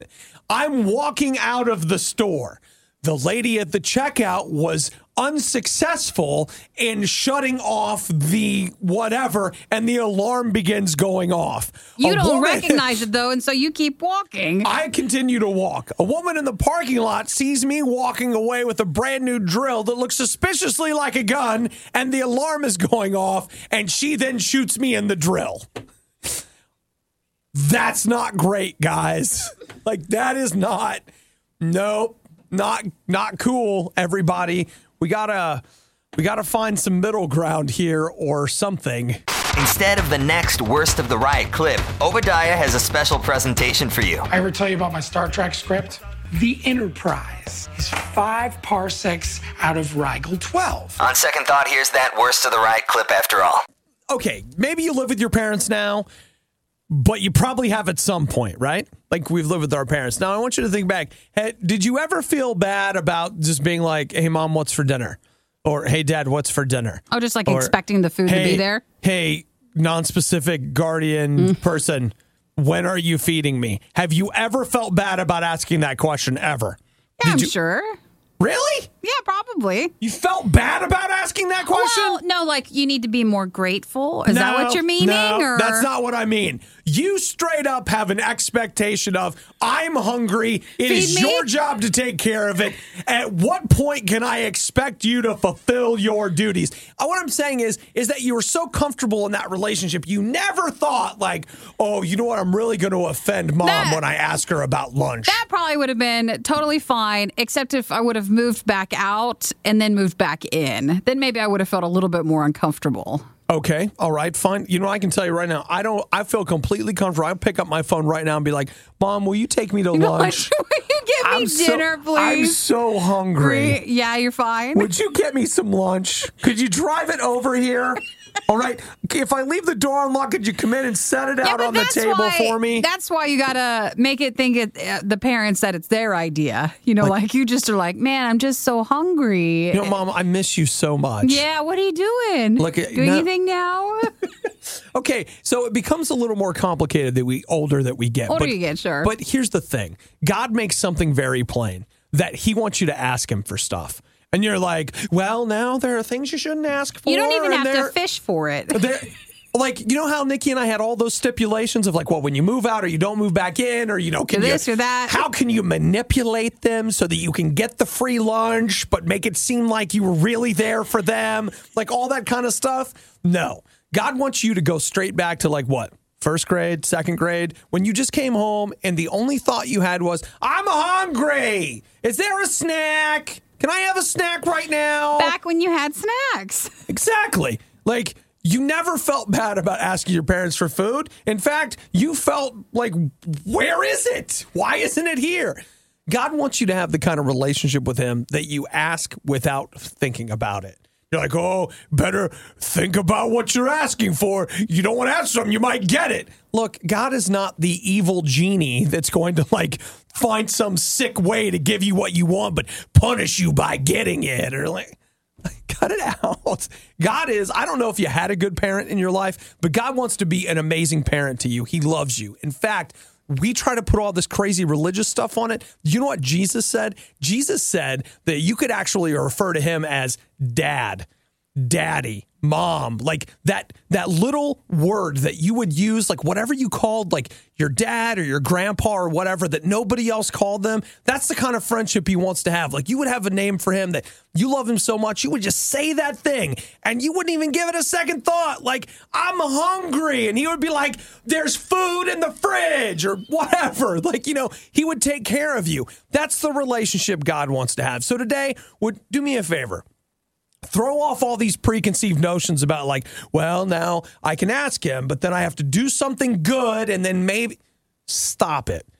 Speaker 1: I'm walking out of the store. The lady at the checkout was unsuccessful in shutting off the whatever, and the alarm begins going off.
Speaker 2: You don't recognize it, though, and so you keep walking.
Speaker 1: I continue to walk. A woman in the parking lot sees me walking away with a brand new drill that looks suspiciously like a gun, and the alarm is going off, and she then shoots me in the drill. That's not great, guys. Like, that is not cool, everybody. We gotta find some middle ground here or something.
Speaker 3: Instead of the next worst of the riot clip, Obadiah has a special presentation for you.
Speaker 8: I ever tell you about my Star Trek script? The Enterprise is 5 parsecs out of Rigel 12.
Speaker 3: On second thought, here's that worst of the riot clip after all.
Speaker 1: Okay, maybe you live with your parents now, but you probably have at some point, right? Like, we've lived with our parents. Now, I want you to think back. Hey, did you ever feel bad about just being like, hey, Mom, what's for dinner? Or, hey, Dad, what's for dinner?
Speaker 2: Oh, just like expecting the food to be there?
Speaker 1: Hey, non-specific guardian person, when are you feeding me? Have you ever felt bad about asking that question ever?
Speaker 2: Yeah, I'm sure.
Speaker 1: Really?
Speaker 2: Yeah, probably.
Speaker 1: You felt bad about asking that question?
Speaker 2: Well, no, like you need to be more grateful. Is that what you're meaning?
Speaker 1: No,
Speaker 2: or?
Speaker 1: That's not what I mean. You straight up have an expectation of, I'm hungry. It is your job to take care of it. At what point can I expect you to fulfill your duties? What I'm saying is that you were so comfortable in that relationship, you never thought like, oh, you know what? I'm really going to offend Mom when I ask her about lunch.
Speaker 2: That probably would have been totally fine, except if I would have moved back out and then moved back in. Then maybe I would have felt a little bit more uncomfortable.
Speaker 1: Okay. All right. Fine. You know, I can tell you right now, I feel completely comfortable. I'll pick up my phone right now and be like, Mom, will you take me to lunch?
Speaker 2: Will you get me dinner, please?
Speaker 1: I'm so hungry.
Speaker 2: Yeah, you're fine.
Speaker 1: Would you get me some lunch? Could you drive it over here? All right. If I leave the door unlocked, could you come in and set it out on the table for me?
Speaker 2: That's why you got to make it think the parents that it's their idea. You know, like you just are like, man, I'm just so hungry.
Speaker 1: You know, Mom, I miss you so much.
Speaker 2: Yeah, what are you doing? Do anything now?
Speaker 1: Okay, so it becomes a little more complicated the older that we get.
Speaker 2: Older you get, sure.
Speaker 1: But here's the thing. God makes something very plain, that he wants you to ask him for stuff. And you're like, well, now there are things you shouldn't ask for.
Speaker 2: You don't even have to fish for it.
Speaker 1: Like, you know how Nikki and I had all those stipulations of like, well, when you move out or you don't move back in or, you know, can
Speaker 2: this or that.
Speaker 1: How can you manipulate them so that you can get the free lunch but make it seem like you were really there for them? Like all that kind of stuff? No. God wants you to go straight back to like what? First grade, second grade, when you just came home and the only thought you had was, I'm hungry. Is there a snack? Can I have a snack right now?
Speaker 2: Back when you had snacks.
Speaker 1: Exactly. Like, you never felt bad about asking your parents for food. In fact, you felt like, where is it? Why isn't it here? God wants you to have the kind of relationship with him that you ask without thinking about it. You're like, oh, better think about what you're asking for. You don't want to ask something, you might get it. Look, God is not the evil genie that's going to like find some sick way to give you what you want, but punish you by getting it. Or like, cut it out. God is, I don't know if you had a good parent in your life, but God wants to be an amazing parent to you. He loves you. In fact, we try to put all this crazy religious stuff on it. You know what Jesus said? Jesus said that you could actually refer to him as dad, daddy, mom, like that little word that you would use, like whatever you called like your dad or your grandpa or whatever that nobody else called them. That's the kind of friendship he wants to have. Like you would have a name for him that you love him so much. You would just say that thing and you wouldn't even give it a second thought. Like, I'm hungry. And he would be like, there's food in the fridge or whatever. Like, you know, he would take care of you. That's the relationship God wants to have. So today, do me a favor. Throw off all these preconceived notions about like, well, now I can ask him, but then I have to do something good and then maybe stop it.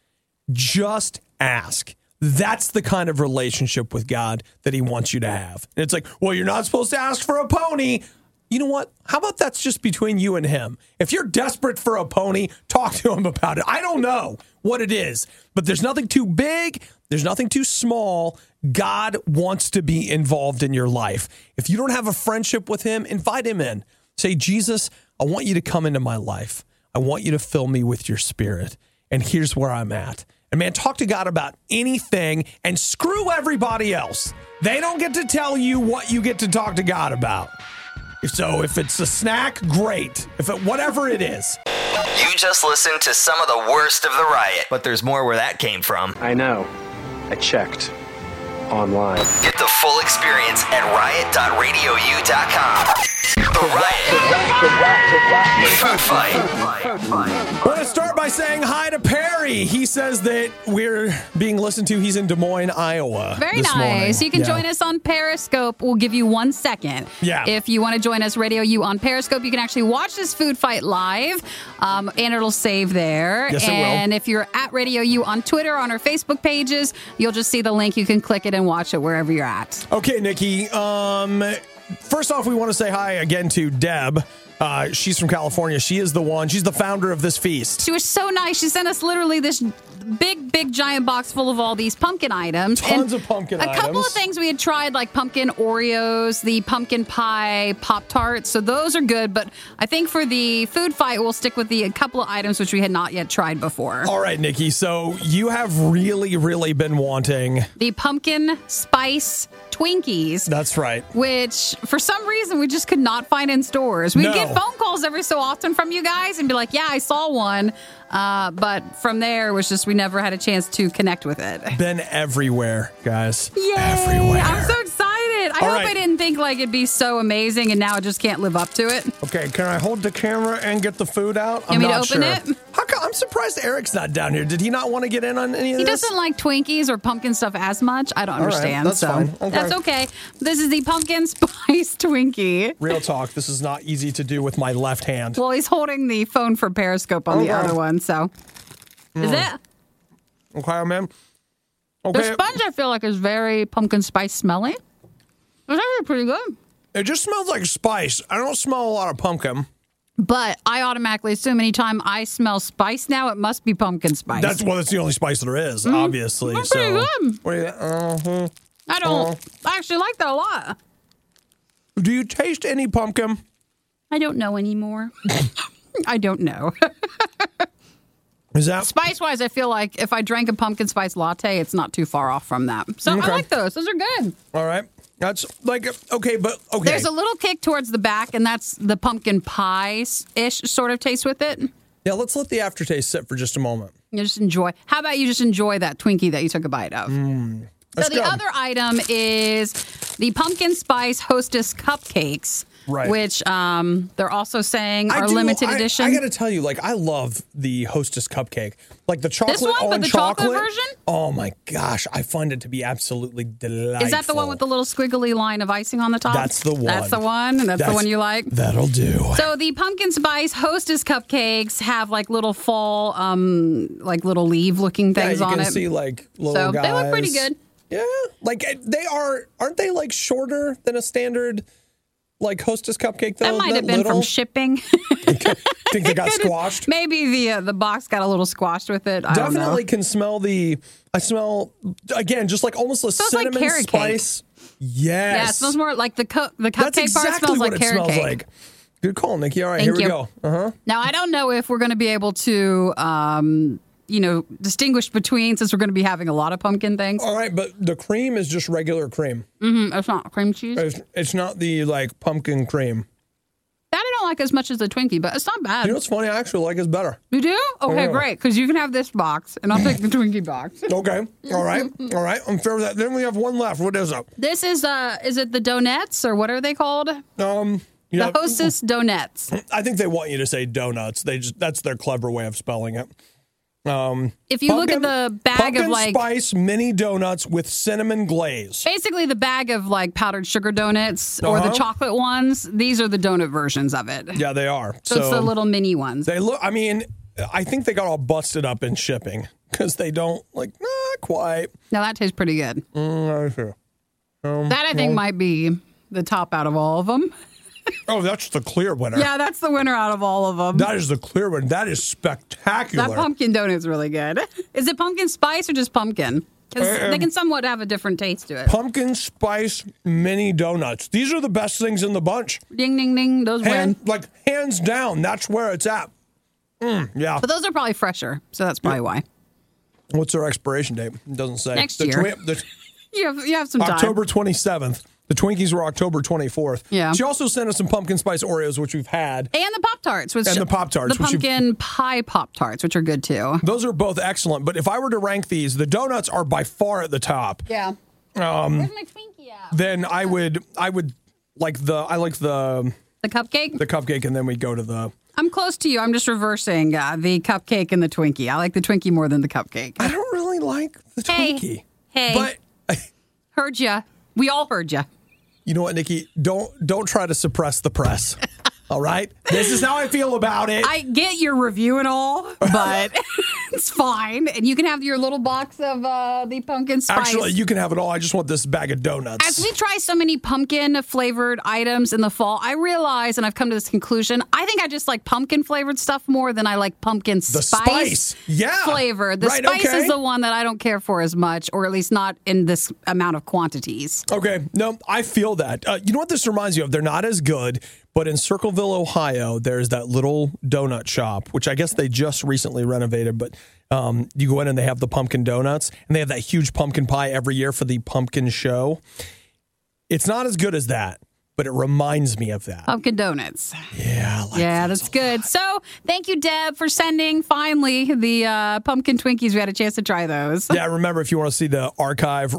Speaker 1: Just ask. That's the kind of relationship with God that he wants you to have. And it's like, well, you're not supposed to ask for a pony. You know what? How about that's just between you and him? If you're desperate for a pony, talk to him about it. I don't know what it is, but there's nothing too big. There's nothing too small. God wants to be involved in your life. If you don't have a friendship with him, invite him in. Say, Jesus, I want you to come into my life. I want you to fill me with your spirit. And here's where I'm at. And man, talk to God about anything and screw everybody else. They don't get to tell you what you get to talk to God about. So if it's a snack, great. Whatever it is.
Speaker 3: You just listened to some of the worst of the riot, but there's more where that came from.
Speaker 9: I know. I checked online.
Speaker 3: Get the full experience at riot.radiou.com. The Riot. Food Fight.
Speaker 1: I want to start by saying hi to Perry. He says that we're being listened to. He's in Des Moines, Iowa.
Speaker 2: Very
Speaker 1: this
Speaker 2: nice.
Speaker 1: morning.
Speaker 2: You can join us on Periscope. We'll give you 1 second.
Speaker 1: Yeah.
Speaker 2: If you want to join us, Radio U on Periscope, you can actually watch this food fight live, and it'll save there.
Speaker 1: Yes, it will.
Speaker 2: And if you're at Radio U on Twitter, on our Facebook pages, you'll just see the link. You can click it and watch it wherever you're at.
Speaker 1: Okay, Nikki. First off, we want to say hi again to Deb. She's from California. She's the founder of this feast.
Speaker 2: She was so nice. She sent us literally this big giant box full of all these pumpkin items.
Speaker 1: Tons of pumpkin items.
Speaker 2: A couple of things we had tried, like pumpkin Oreos, the pumpkin pie Pop-Tarts. So those are good. But I think for the food fight, we'll stick with a couple of items which we had not yet tried before.
Speaker 1: All right, Nikki. So you have really been wanting
Speaker 2: the pumpkin spice Twinkies.
Speaker 1: That's right.
Speaker 2: Which, for some reason, we just could not find in stores. We'd get phone calls every so often from you guys and be like, yeah, I saw one. But from there, it was just we never had a chance to connect with it.
Speaker 1: Been everywhere, guys.
Speaker 2: Yay!
Speaker 1: Everywhere.
Speaker 2: I'm so excited. I hope I didn't think like it'd be so amazing and now I just can't live up to it.
Speaker 1: Okay, can I hold the camera and get the food out?
Speaker 2: You want me to open it?
Speaker 1: How come? I'm surprised Eric's not down here. Did he not want to get in on any of
Speaker 2: He
Speaker 1: this?
Speaker 2: doesn't like Twinkies or pumpkin stuff as much. I don't understand.
Speaker 1: That's fine. Okay.
Speaker 2: That's okay. This is the pumpkin spice Twinkie.
Speaker 1: Real talk. This is not easy to do with my left hand.
Speaker 2: Well, he's holding the phone for Periscope on the other one, so. Is it?
Speaker 1: Okay, man. Okay.
Speaker 2: The sponge, I feel like, is very pumpkin spice smelling. It's actually pretty good.
Speaker 1: It just smells like spice. I don't smell a lot of pumpkin.
Speaker 2: But I automatically assume anytime I smell spice now, it must be pumpkin spice.
Speaker 1: That's the only spice there is, obviously.
Speaker 2: That's pretty good.
Speaker 1: What do you?
Speaker 2: I actually like that a lot.
Speaker 1: Do you taste any pumpkin?
Speaker 2: I don't know anymore. I don't know.
Speaker 1: Is that
Speaker 2: spice-wise? I feel like if I drank a pumpkin spice latte, it's not too far off from that. So I like those. Those are good.
Speaker 1: All right. That's like, okay, but okay.
Speaker 2: There's a little kick towards the back, and that's the pumpkin pie-ish sort of taste with it.
Speaker 1: Yeah, let's let the aftertaste sit for just a moment.
Speaker 2: You just enjoy. How about you just enjoy that Twinkie that you took a bite of? So the other item is the pumpkin spice Hostess cupcakes.
Speaker 1: Right.
Speaker 2: Which they're also saying are limited edition.
Speaker 1: I got to tell you, like, I love the Hostess cupcake. Like the chocolate
Speaker 2: but the chocolate version?
Speaker 1: Oh, my gosh. I find it to be absolutely delightful.
Speaker 2: Is that the one with the little squiggly line of icing on the top?
Speaker 1: That's the one.
Speaker 2: That's the one? And that's the one you like?
Speaker 1: That'll do.
Speaker 2: So the pumpkin spice Hostess cupcakes have, like, little fall, like, little leaf-looking things on it.
Speaker 1: You can see, like, little guys.
Speaker 2: They look pretty good.
Speaker 1: Yeah. Like, aren't they, like, shorter than a standard... Like Hostess cupcake, though?
Speaker 2: That might have been from shipping.
Speaker 1: Think they got squashed?
Speaker 2: Maybe the box got a little squashed with it. I
Speaker 1: Definitely
Speaker 2: don't know.
Speaker 1: can smell I smell, again, just like almost a cinnamon
Speaker 2: like
Speaker 1: spice.
Speaker 2: Cake.
Speaker 1: Yes.
Speaker 2: Yeah, it smells more like the cupcake
Speaker 1: That's exactly
Speaker 2: part smells
Speaker 1: what
Speaker 2: like
Speaker 1: it
Speaker 2: carrot
Speaker 1: smells
Speaker 2: cake.
Speaker 1: like. Good call, Nikki. All right,
Speaker 2: Thank
Speaker 1: here
Speaker 2: you.
Speaker 1: we go.
Speaker 2: Now, I don't know if we're going to be able to... distinguish between, since we're going to be having a lot of pumpkin things.
Speaker 1: All right, but the cream is just regular cream.
Speaker 2: It's not cream cheese.
Speaker 1: It's not the, like, pumpkin cream.
Speaker 2: That I don't like as much as the Twinkie, but it's not bad.
Speaker 1: You know what's funny? I actually like it better.
Speaker 2: You do? Okay,
Speaker 1: Yeah.
Speaker 2: great, because you can have this box, and I'll take the Twinkie box.
Speaker 1: Okay. All right. I'm fair with that. Then we have one left. What is it?
Speaker 2: This is it the donuts, or what are they called?
Speaker 1: Yeah.
Speaker 2: The Hostess donuts.
Speaker 1: I think they want you to say donuts. That's their clever way of spelling it.
Speaker 2: If you look at the bag of like
Speaker 1: spice mini donuts with cinnamon glaze,
Speaker 2: basically the bag of like powdered sugar donuts or the chocolate ones, these are the donut versions of it.
Speaker 1: Yeah, they are.
Speaker 2: So it's the little mini ones.
Speaker 1: They look. I mean, I think they got all busted up in shipping because they don't not quite.
Speaker 2: Now that tastes pretty good.
Speaker 1: Sure.
Speaker 2: That I think might be the top out of all of them.
Speaker 1: Oh, that's the clear winner.
Speaker 2: Yeah, that's the winner out of all of them.
Speaker 1: That is the clear one. That is spectacular.
Speaker 2: That pumpkin donut's really good. Is it pumpkin spice or just pumpkin? Because they can somewhat have a different taste to it.
Speaker 1: Pumpkin spice mini donuts. These are the best things in the bunch.
Speaker 2: Ding, ding, ding. Those win.
Speaker 1: Like, hands down, that's where it's at. Yeah.
Speaker 2: But those are probably fresher, so that's probably why.
Speaker 1: What's their expiration date? It doesn't say.
Speaker 2: Next year. You have some time.
Speaker 1: October 27th. The Twinkies were October 24th.
Speaker 2: Yeah.
Speaker 1: She also sent us some pumpkin spice Oreos, which we've had.
Speaker 2: And the Pop-Tarts.
Speaker 1: And the Pop-Tarts.
Speaker 2: The pumpkin pie Pop-Tarts, which are good too.
Speaker 1: Those are both excellent. But if I were to rank these, the donuts are by far at the top.
Speaker 2: Yeah. Where's my Twinkie at?
Speaker 1: Then I would like the
Speaker 2: cupcake?
Speaker 1: The cupcake, and then we go to the
Speaker 2: I'm close to you. I'm just reversing the cupcake and the Twinkie. I like the Twinkie more than the cupcake.
Speaker 1: I don't really like the Twinkie.
Speaker 2: Hey,
Speaker 1: but
Speaker 2: heard ya. We all heard ya.
Speaker 1: You know what, Nikki? Don't try to suppress the press. All right? This is how I feel about it.
Speaker 2: I get your review and all, but it's fine. And you can have your little box of the pumpkin spice.
Speaker 1: Actually, you can have it all. I just want this bag of donuts.
Speaker 2: As we try so many pumpkin-flavored items in the fall, I realize, and I've come to this conclusion, I think I just like pumpkin-flavored stuff more than I like pumpkin spice flavor. The
Speaker 1: right,
Speaker 2: spice
Speaker 1: okay.
Speaker 2: is the one that I don't care for as much, or at least not in this amount of quantities.
Speaker 1: Okay. No, I feel that. You know what this reminds you of? They're not as good, but in Circleville, Ohio, there's that little donut shop, which I guess they just recently renovated, but you go in and they have the pumpkin donuts, and they have that huge pumpkin pie every year for the pumpkin show. It's not as good as that, but it reminds me of that.
Speaker 2: Pumpkin donuts.
Speaker 1: Yeah, I like
Speaker 2: that's good. So thank you, Deb, for sending, finally, the pumpkin Twinkies. We had a chance to try those.
Speaker 1: Yeah, remember, if you want to see the archive,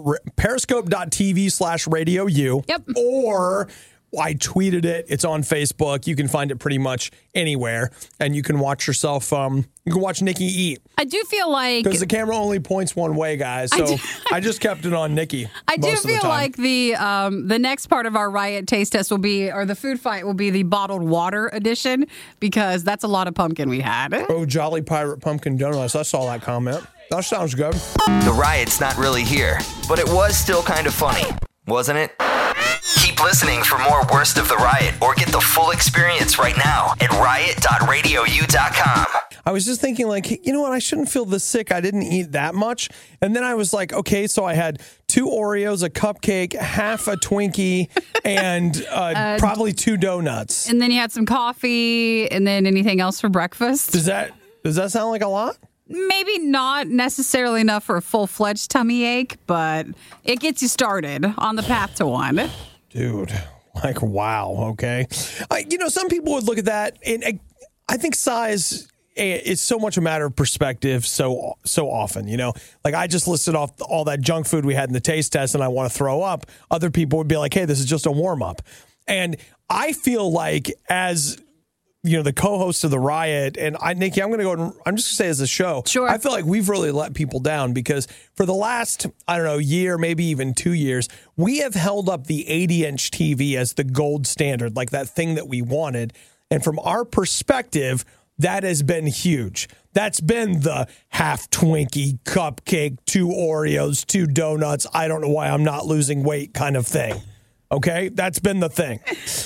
Speaker 1: periscope.tv/radio-u.
Speaker 2: Yep.
Speaker 1: Or I tweeted it. It's on Facebook. You can find it pretty much anywhere. And you can watch yourself, you can watch Nikki eat.
Speaker 2: I do feel like...
Speaker 1: Because the camera only points one way, guys. So I just kept it on Nikki.
Speaker 2: I do feel like the next part of our Riot taste test will be, or the food fight will be the bottled water edition, because that's a lot of pumpkin we had.
Speaker 1: Oh, Jolly Pirate Pumpkin Donuts. I saw that comment. That sounds good.
Speaker 3: The riot's not really here, but it was still kind of funny, wasn't it? Keep listening for more Worst of the Riot, or get the full experience right now at riot.radiou.com.
Speaker 1: I was just thinking, like, you know what? I shouldn't feel this sick. I didn't eat that much. And then I was like, okay, so I had 2 Oreos, a cupcake, half a Twinkie, and probably 2 donuts.
Speaker 2: And then you had some coffee, and then anything else for breakfast.
Speaker 1: Does that sound like a lot?
Speaker 2: Maybe not necessarily enough for a full-fledged tummy ache, but it gets you started on the path to one.
Speaker 1: Dude, like, wow, okay. Some people would look at that, and I think size is so much a matter of perspective so often, Like, I just listed off all that junk food we had in the taste test, and I want to throw up. Other people would be like, hey, this is just a warm-up. And I feel like as... the co-host of the Riot, and Nikki, I'm going to go and I'm just going to say as a show,
Speaker 2: sure.
Speaker 1: I feel like we've really let people down because for the last, year, maybe even 2 years, we have held up the 80-inch TV as the gold standard, like that thing that we wanted. And from our perspective, that has been huge. That's been the half Twinkie, cupcake, 2 Oreos, 2 donuts, I don't know why I'm not losing weight kind of thing. Okay? That's been the thing.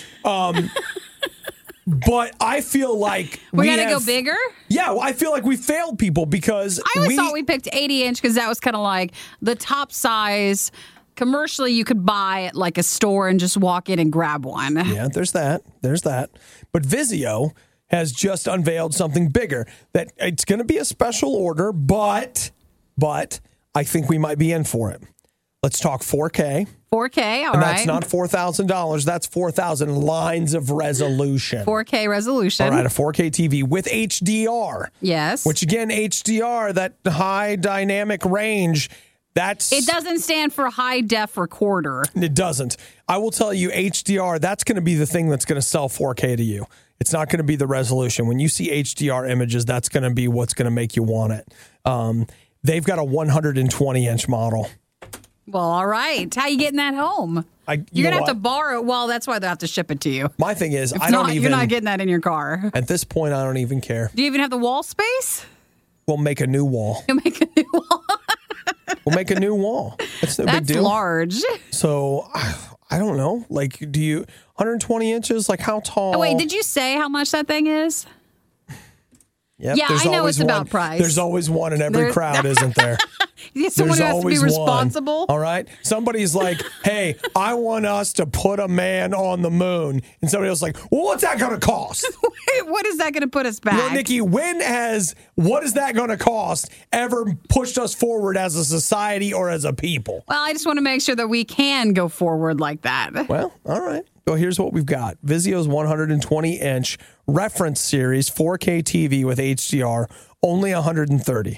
Speaker 1: But I feel like
Speaker 2: we got to go bigger?
Speaker 1: Yeah, well, I feel like we failed people because
Speaker 2: I always thought we picked 80-inch because that was kind of like the top size commercially you could buy at like a store and just walk in and grab one.
Speaker 1: Yeah, there's that. But Vizio has just unveiled something bigger that it's going to be a special order, but I think we might be in for it. Let's talk 4K.
Speaker 2: 4K, all
Speaker 1: and
Speaker 2: right.
Speaker 1: That's not $4,000. That's 4,000 lines of resolution.
Speaker 2: 4K resolution.
Speaker 1: All right, a 4K TV with HDR.
Speaker 2: Yes.
Speaker 1: Which, again, HDR, that high dynamic range,
Speaker 2: it doesn't stand for high def recorder.
Speaker 1: It doesn't. I will tell you, HDR, that's going to be the thing that's going to sell 4K to you. It's not going to be the resolution. When you see HDR images, that's going to be what's going to make you want it. They've got a 120-inch model.
Speaker 2: Well, all right. How you getting that home? You're going to have to borrow it. Well, that's why they'll have to ship it to you.
Speaker 1: My thing is,
Speaker 2: you're not getting that in your car.
Speaker 1: At this point, I don't even care.
Speaker 2: Do you even have the wall space?
Speaker 1: We'll make a new wall.
Speaker 2: You'll make a new wall.
Speaker 1: We'll make a new wall. That's no big deal.
Speaker 2: That's large.
Speaker 1: So, I don't know. Like, 120 inches? Like, how tall?
Speaker 2: Oh, wait, did you say how much that thing is?
Speaker 1: Yep,
Speaker 2: yeah, I know it's about price.
Speaker 1: There's always one in every crowd, isn't there?
Speaker 2: Someone who has to be responsible.
Speaker 1: All right. Somebody's like, hey, I want us to put a man on the moon. And somebody else is like, well, what's that going to cost?
Speaker 2: What is that going to put us back?
Speaker 1: Nikki, when has what is that going to cost ever pushed us forward as a society or as a people?
Speaker 2: Well, I just want to make sure that we can go forward like that.
Speaker 1: Well, all right. So here's what we've got. Vizio's 120-inch reference series 4K TV with HDR, only $130,000.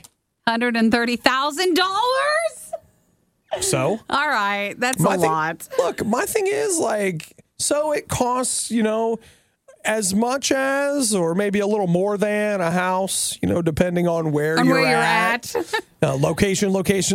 Speaker 2: $130,000?
Speaker 1: So?
Speaker 2: All right. That's a lot.
Speaker 1: Look, my thing is so it costs, as much as, or maybe a little more than a house, depending on where you're at. Location.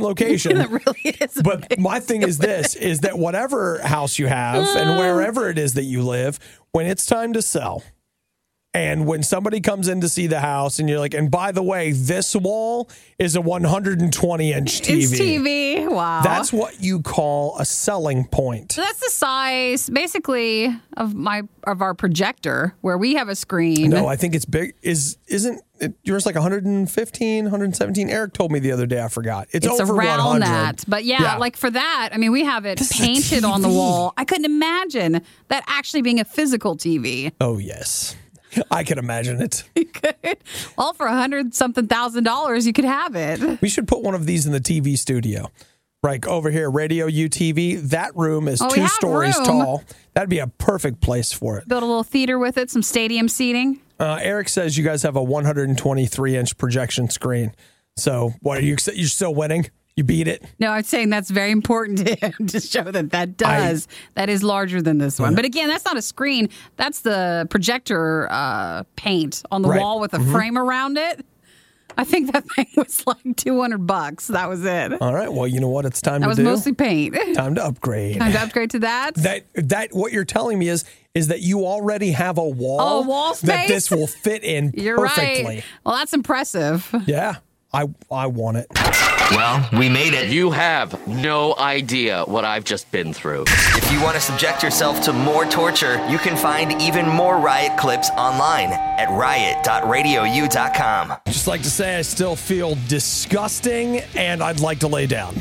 Speaker 2: It really is.
Speaker 1: But my thing is this, is that whatever house you have and wherever it is that you live, when it's time to sell, and when somebody comes in to see the house and you're like, and by the way, this wall is a 120-inch TV.
Speaker 2: It's TV. Wow.
Speaker 1: That's what you call a selling point.
Speaker 2: So that's the size, basically, of our projector, where we have a screen.
Speaker 1: No, I think it's big. Isn't it, yours like 115, 117? Eric told me the other day. I forgot. It's over
Speaker 2: around
Speaker 1: 100.
Speaker 2: that. But yeah, like for that, I mean, we have it painted on the wall. I couldn't imagine that actually being a physical TV.
Speaker 1: Oh, yes. I can imagine it.
Speaker 2: You could. Well, for $100-something thousand, you could have it.
Speaker 1: We should put one of these in the TV studio. Right over here, Radio UTV. That room is 2 stories tall. That'd be a perfect place for it.
Speaker 2: Build a little theater with it, some stadium seating.
Speaker 1: Eric says you guys have a 123-inch projection screen. So what are you're still winning? You beat it?
Speaker 2: No, I'm saying that's very important to him to show that does. That is larger than this one. But again, that's not a screen. That's the projector paint on the wall with a frame around it. I think that thing was like $200. That was it.
Speaker 1: All right. Well, you know what? It's time
Speaker 2: to do. That was mostly paint.
Speaker 1: Time to upgrade.
Speaker 2: Time to upgrade to that.
Speaker 1: That what you're telling me is that you already have a wall.
Speaker 2: Oh, wall space?
Speaker 1: That this will fit in
Speaker 2: You're
Speaker 1: perfectly.
Speaker 2: Right. Well, that's impressive.
Speaker 1: Yeah. I want it.
Speaker 3: Well, we made it.
Speaker 10: You have no idea what I've just been through.
Speaker 3: If you want to subject yourself to more torture, you can find even more Riot clips online at riot.radiou.com.
Speaker 1: Just like to say I still feel disgusting and I'd like to lay down.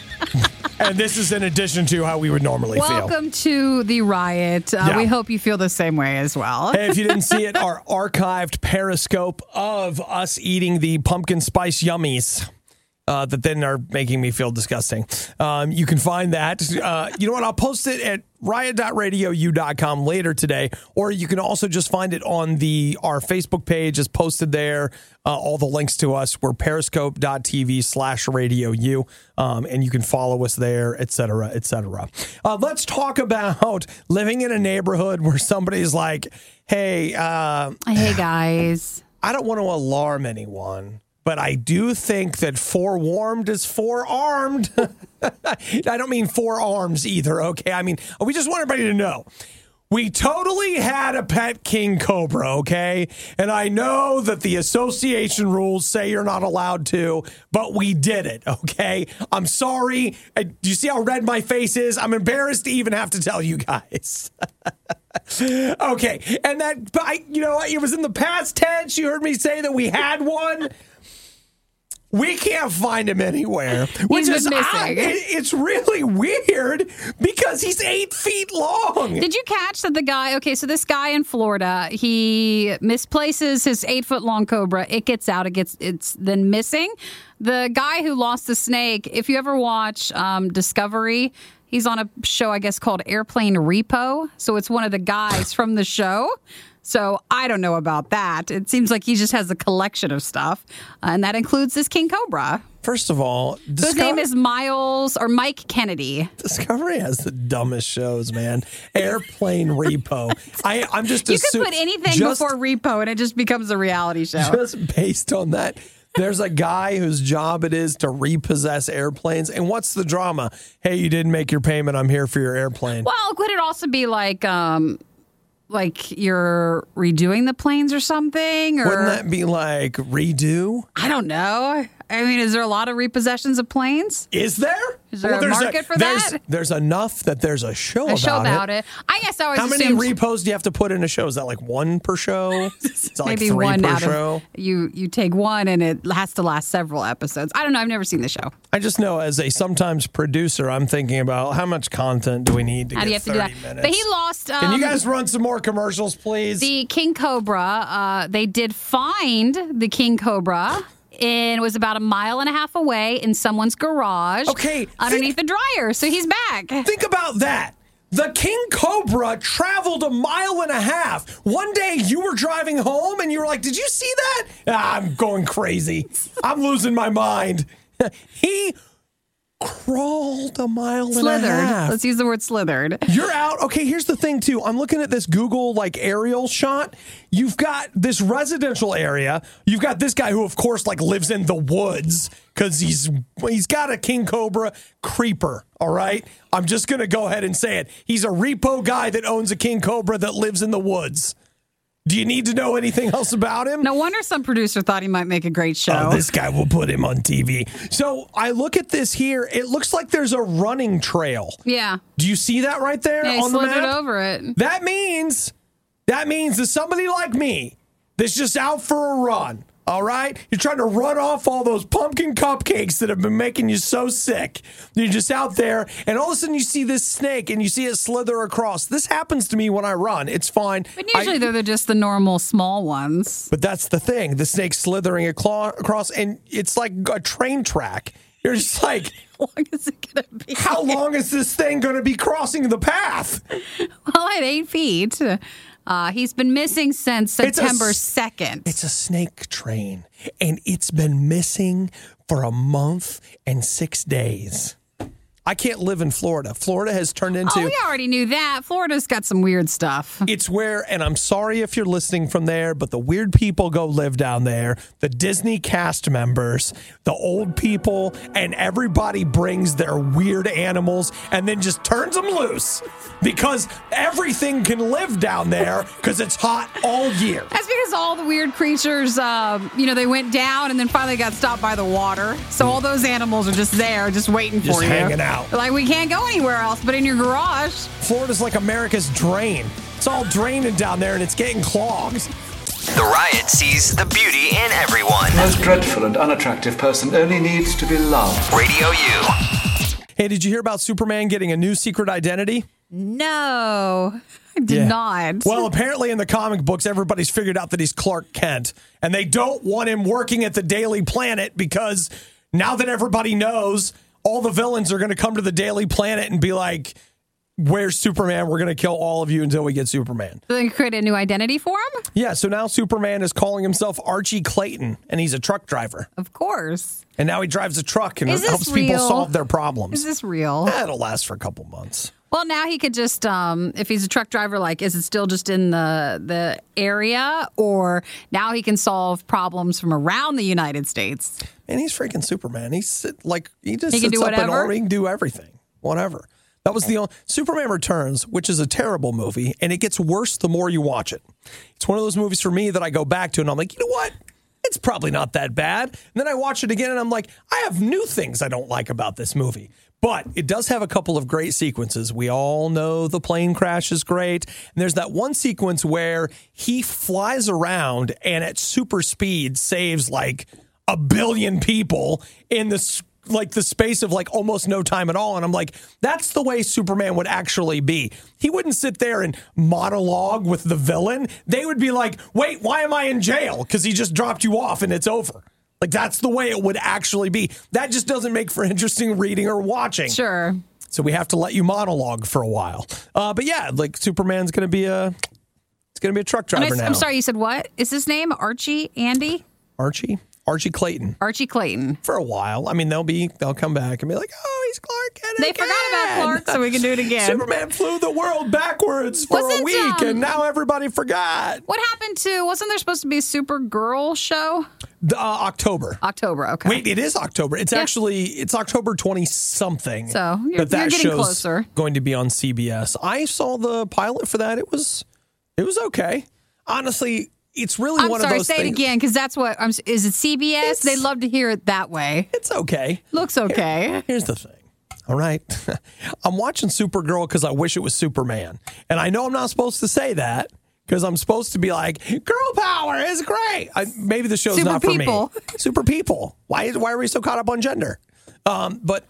Speaker 1: And this is in addition to how we would normally feel.
Speaker 2: Welcome to the Riot. We hope you feel the same way as well.
Speaker 1: Hey, if you didn't see it, our archived Periscope of us eating the pumpkin spice yummies that then are making me feel disgusting. You can find that. You know what? I'll post it at riot.radiou.com later today, or you can also just find it on our Facebook page is posted there. All the links to us were periscope.tv/radiou, and you can follow us there, et cetera, et cetera. Let's talk about living in a neighborhood where somebody's like, hey
Speaker 2: guys,
Speaker 1: I don't want to alarm anyone, but I do think that forewarned is forearmed. I don't mean forearms either, okay? I mean, we just want everybody to know. We totally had a pet king cobra, okay? And I know that the association rules say you're not allowed to, but we did it, okay? I'm sorry. Do you see how red my face is? I'm embarrassed to even have to tell you guys. Okay, and that, but it was in the past tense. You heard me say that we had one. We can't find him anywhere, which is missing. It's really weird because he's 8 feet long.
Speaker 2: Did you catch that the guy? Okay, so this guy in Florida, he misplaces his 8-foot-long cobra. It gets out. It's then missing. The guy who lost the snake. If you ever watch Discovery, he's on a show I guess called Airplane Repo. So it's one of the guys from the show. So I don't know about that. It seems like he just has a collection of stuff, and that includes this king cobra.
Speaker 1: First of all,
Speaker 2: so his name is Mike Kennedy.
Speaker 1: Discovery has the dumbest shows, man. Airplane Repo. I'm just
Speaker 2: you could put anything before Repo, and it just becomes a reality show.
Speaker 1: Just based on that. There's a guy whose job it is to repossess airplanes. And what's the drama? Hey, you didn't make your payment. I'm here for your airplane.
Speaker 2: Well, could it also be like you're redoing the planes or something? Or
Speaker 1: wouldn't that be like redo?
Speaker 2: I don't know. I mean, is there a lot of repossessions of planes?
Speaker 1: Is there?
Speaker 2: Is there a market for that?
Speaker 1: There's enough that there's a show about it.
Speaker 2: I guess I always
Speaker 1: How many repos do you have to put in a show? Is that like one per show? Is that
Speaker 2: maybe
Speaker 1: like 3
Speaker 2: one
Speaker 1: per show?
Speaker 2: You take one and it has to last several episodes. I don't know. I've never seen the show.
Speaker 1: I just know as a sometimes producer, I'm thinking about how much content do we need to get 30 minutes?
Speaker 2: But he lost.
Speaker 1: Can you guys run some more commercials, please?
Speaker 2: The king cobra. They did find the king cobra. And it was about 1.5 miles away in someone's garage.
Speaker 1: Okay.
Speaker 2: Underneath the dryer. So he's back.
Speaker 1: Think about that. The king cobra traveled 1.5 miles. One day you were driving home and you were like, did you see that? I'm going crazy. I'm losing my mind. He crawled a mile and a
Speaker 2: Slithered.
Speaker 1: half.
Speaker 2: Let's use the word slithered.
Speaker 1: You're out. Okay, here's the thing, too. I'm looking at this Google, like, aerial shot. You've got this residential area. You've got this guy who, of course, like, lives in the woods because he's got a king cobra creeper, all right? I'm just going to go ahead and say it. He's a repo guy that owns a king cobra that lives in the woods. Do you need to know anything else about him?
Speaker 2: No wonder some producer thought he might make a great show.
Speaker 1: Oh, this guy will put him on TV. So I look at this here. It looks like there's a running trail.
Speaker 2: Yeah.
Speaker 1: Do you see that right there
Speaker 2: Yeah,
Speaker 1: on the map?
Speaker 2: slithered over it.
Speaker 1: That means that somebody like me that's just out for a run, all right? You're trying to run off all those pumpkin cupcakes that have been making you so sick. You're just out there, and all of a sudden you see this snake, and you see it slither across. This happens to me when I run. It's fine.
Speaker 2: But usually they're just the normal small ones.
Speaker 1: But that's the thing. The snake's slithering across, and it's like a train track. You're just like,
Speaker 2: how long is it going to be?
Speaker 1: How long is this thing going to be crossing the path?
Speaker 2: Well, at 8 feet. He's been missing since September 2nd.
Speaker 1: It's a snake train, and it's been missing for a month and 6 days. I can't live in Florida. Florida has turned into...
Speaker 2: Oh, we already knew that. Florida's got some weird stuff.
Speaker 1: It's where, and I'm sorry if you're listening from there, but the weird people go live down there. The Disney cast members, the old people, and everybody brings their weird animals and then just turns them loose because everything can live down there because it's hot all year.
Speaker 2: That's because all the weird creatures, they went down and then finally got stopped by the water. So all those animals are just there, just waiting for you.
Speaker 1: Just hanging out.
Speaker 2: Like, we can't go anywhere else but in your garage.
Speaker 1: Florida's like America's drain. It's all draining down there and it's getting clogged.
Speaker 3: The Riot sees the beauty in everyone.
Speaker 11: The most dreadful and unattractive person only needs to be loved.
Speaker 3: Radio U.
Speaker 1: Hey, did you hear about Superman getting a new secret identity?
Speaker 2: No, I did not.
Speaker 1: Well, apparently in the comic books, everybody's figured out that he's Clark Kent, and they don't want him working at the Daily Planet because now that everybody knows, all the villains are going to come to the Daily Planet and be like, where's Superman? We're going to kill all of you until we get Superman.
Speaker 2: So they create a new identity for him?
Speaker 1: Yeah, so now Superman is calling himself Archie Clayton, and he's a truck driver.
Speaker 2: Of course.
Speaker 1: And now he drives a truck and
Speaker 2: Is this
Speaker 1: helps people
Speaker 2: real?
Speaker 1: solve their problems.
Speaker 2: Is this real?
Speaker 1: It'll last for a couple months.
Speaker 2: Well, now he could just, if he's a truck driver, like, is it still just in the area? Or now he can solve problems from around the United States?
Speaker 1: And he's freaking Superman. He just
Speaker 2: He can
Speaker 1: sits
Speaker 2: do
Speaker 1: up and
Speaker 2: whatever?
Speaker 1: he can do everything. Whatever. That was the only Superman Returns, which is a terrible movie, and it gets worse the more you watch it. It's one of those movies for me that I go back to and I'm like, you know what? It's probably not that bad. And then I watch it again and I'm like, I have new things I don't like about this movie. But it does have a couple of great sequences. We all know the plane crash is great. And there's that one sequence where he flies around and at super speed saves like 1 billion people in the space of like almost no time at all. And I'm like, that's the way Superman would actually be. He wouldn't sit there and monologue with the villain. They would be like, wait, why am I in jail? Because he just dropped you off and it's over. Like, that's the way it would actually be. That just doesn't make for interesting reading or watching.
Speaker 2: Sure.
Speaker 1: So we have to let you monologue for a while. But yeah, like Superman's going to be a truck driver now.
Speaker 2: I'm sorry, you said what? Is his name Archie? Andy?
Speaker 1: Archie Clayton.
Speaker 2: Archie Clayton.
Speaker 1: For a while. I mean, they'll come back and be like, oh, he's Clark Kent
Speaker 2: They
Speaker 1: again.
Speaker 2: forgot about Clark, so we can do it again.
Speaker 1: Superman flew the world backwards for a week, and now everybody forgot.
Speaker 2: What happened to, wasn't there supposed to be a Supergirl show?
Speaker 1: October.
Speaker 2: October, okay.
Speaker 1: Wait, it is October. It's it's October 20-something.
Speaker 2: So you're
Speaker 1: that
Speaker 2: getting
Speaker 1: show's
Speaker 2: closer.
Speaker 1: Going to be on CBS. I saw the pilot for that. It was okay. Honestly, it's really one of those
Speaker 2: say
Speaker 1: things.
Speaker 2: it again, because that's what, is it CBS? They love to hear it that way.
Speaker 1: It's okay.
Speaker 2: Looks okay.
Speaker 1: Here's the thing. All right. I'm watching Supergirl because I wish it was Superman. And I know I'm not supposed to say that because I'm supposed to be like, girl power is great. Maybe the show's not for me. Super people. Why are we so caught up on gender? But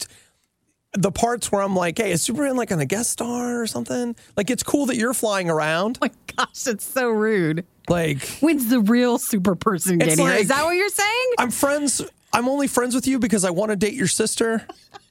Speaker 1: the parts where I'm like, hey, is Superman like on a guest star or something? Like, it's cool that you're flying around.
Speaker 2: Oh my gosh, it's so rude.
Speaker 1: Like,
Speaker 2: when's the real super person getting here?
Speaker 1: Like,
Speaker 2: is that what you're saying?
Speaker 1: I'm only friends with you because I want to date your sister.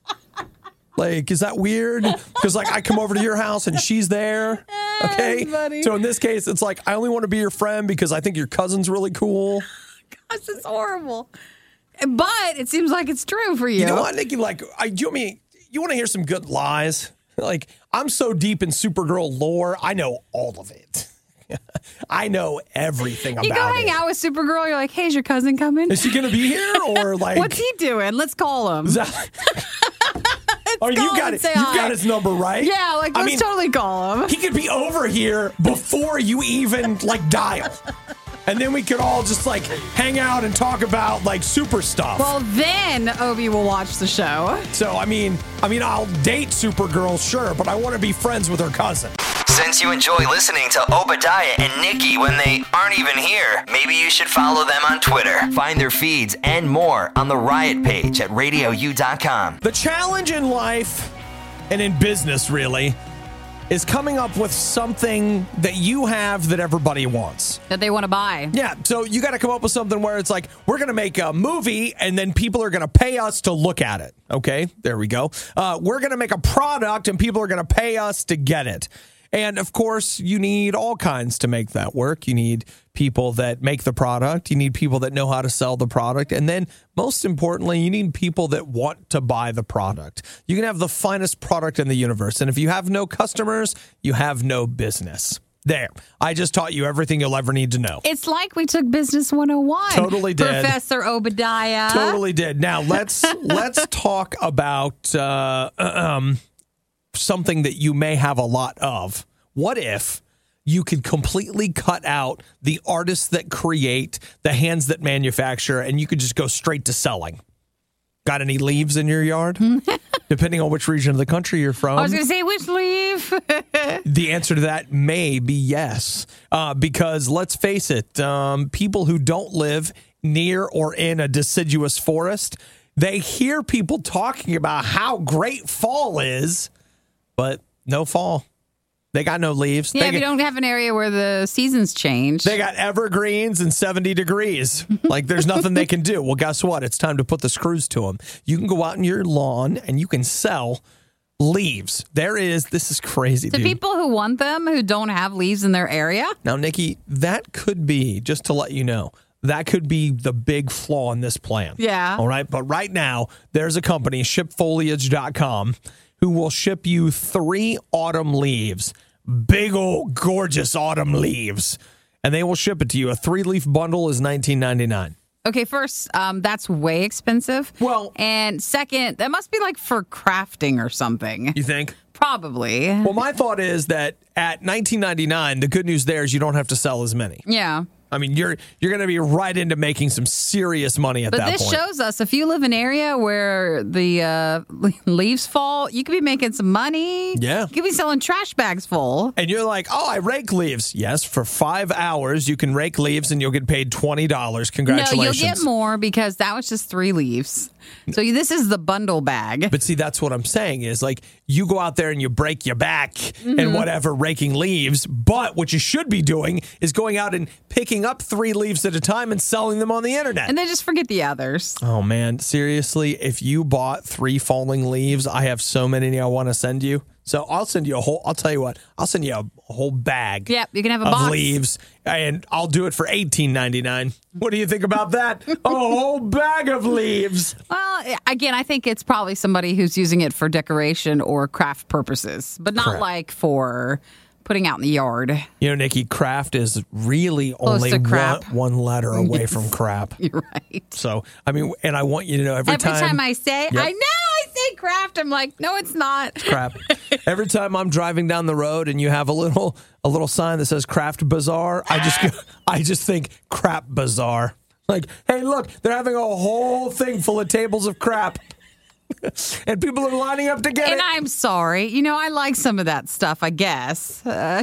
Speaker 1: Like, is that weird? Because, like, I come over to your house and she's there. Okay? So in this case, it's like, I only want to be your friend because I think your cousin's really cool.
Speaker 2: Gosh, it's horrible. But it seems like it's true for you.
Speaker 1: You know what, Nikki? Like, you want to hear some good lies? Like, I'm so deep in Supergirl lore, I know all of it. I know everything about it.
Speaker 2: You go hang out with Supergirl, you're like, hey, is your cousin coming?
Speaker 1: Is he going to be here? Or like,
Speaker 2: what's he doing? Let's call him.
Speaker 1: Oh, you got it. You got his number, right?
Speaker 2: Yeah, like, let's totally call him.
Speaker 1: He could be over here before you even, like, dial. And then we could all just, like, hang out and talk about, like, super stuff.
Speaker 2: Well, then Obi will watch the show.
Speaker 1: So, I mean, I'll date Supergirl, sure, but I want to be friends with her cousin.
Speaker 3: Since you enjoy listening to Obadiah and Nikki when they aren't even here, maybe you should follow them on Twitter. Find their feeds and more on the Riot page at RadioU.com.
Speaker 1: The challenge in life and in business, really, is coming up with something that you have that everybody wants.
Speaker 2: That they want to buy.
Speaker 1: Yeah, so you got to come up with something where it's like, we're going to make a movie and then people are going to pay us to look at it. Okay, there we go. We're going to make a product and people are going to pay us to get it. And, of course, you need all kinds to make that work. You need people that make the product. You need people that know how to sell the product. And then, most importantly, you need people that want to buy the product. You can have the finest product in the universe. And if you have no customers, you have no business. There. I just taught you everything you'll ever need to know.
Speaker 2: It's like we took Business 101.
Speaker 1: Totally did.
Speaker 2: Professor Obadiah.
Speaker 1: Totally did. Now, let's talk about something that you may have a lot of. What if you could completely cut out the artists that create, the hands that manufacture, and you could just go straight to selling? Got any leaves in your yard? Depending on which region of the country you're from.
Speaker 2: I was going to say, which leaf?
Speaker 1: The answer to that may be yes. Because let's face it, people who don't live near or in a deciduous forest, they hear people talking about how great fall is, but no fall. They got no leaves.
Speaker 2: Yeah, if you don't have an area where the seasons change.
Speaker 1: They got evergreens and 70 degrees. Like, there's nothing they can do. Well, guess what? It's time to put the screws to them. You can go out in your lawn and you can sell leaves. This is crazy, dude.
Speaker 2: To people who want them, who don't have leaves in their area?
Speaker 1: Now, Nikki, that could be, just to let you know, that could be the big flaw in this plan.
Speaker 2: Yeah.
Speaker 1: All right. But right now, there's a company, shipfoliage.com, who will ship you 3 autumn leaves. Big old gorgeous autumn leaves. And they will ship it to you. A 3-leaf bundle is $19.99.
Speaker 2: Okay, first, that's way expensive.
Speaker 1: Well,
Speaker 2: and second, that must be like for crafting or something.
Speaker 1: You think?
Speaker 2: Probably.
Speaker 1: Well, my thought is that at $19.99, the good news there is you don't have to sell as many.
Speaker 2: Yeah.
Speaker 1: I mean, you're going to be right into making some serious money at that point.
Speaker 2: But this shows us if you live in an area where the leaves fall, you could be making some money.
Speaker 1: Yeah.
Speaker 2: You could be selling trash bags full.
Speaker 1: And you're like, oh, I rake leaves. Yes, for 5 hours, you can rake leaves and you'll get paid $20. Congratulations.
Speaker 2: No, you'll get more because that was just 3 leaves. So this is the bundle bag.
Speaker 1: But see, that's what I'm saying is like you go out there and you break your back and whatever raking leaves. But what you should be doing is going out and picking up 3 leaves at a time and selling them on the internet.
Speaker 2: And then just forget the others.
Speaker 1: Oh, man. Seriously, if you bought 3 falling leaves, I have so many I want to send you. So I'll send you I'll tell you what, I'll send you a whole bag.
Speaker 2: Yep, you can have a
Speaker 1: of
Speaker 2: box.
Speaker 1: Leaves, and I'll do it for $18.99. What do you think about that? A whole bag of leaves.
Speaker 2: Well, again, I think it's probably somebody who's using it for decoration or craft purposes, but not like for putting out in the yard.
Speaker 1: You know, Nikki, craft is really only one letter away from crap.
Speaker 2: You're right.
Speaker 1: So, I mean, and I want you to know every time
Speaker 2: I say, I know I say craft, I'm like, no, it's not.
Speaker 1: It's crap. Every time I'm driving down the road and you have a little sign that says Craft Bazaar, I just think crap bazaar. Like, hey, look, they're having a whole thing full of tables of crap. And people are lining up to get it.
Speaker 2: And I'm sorry. You know, I like some of that stuff, I guess.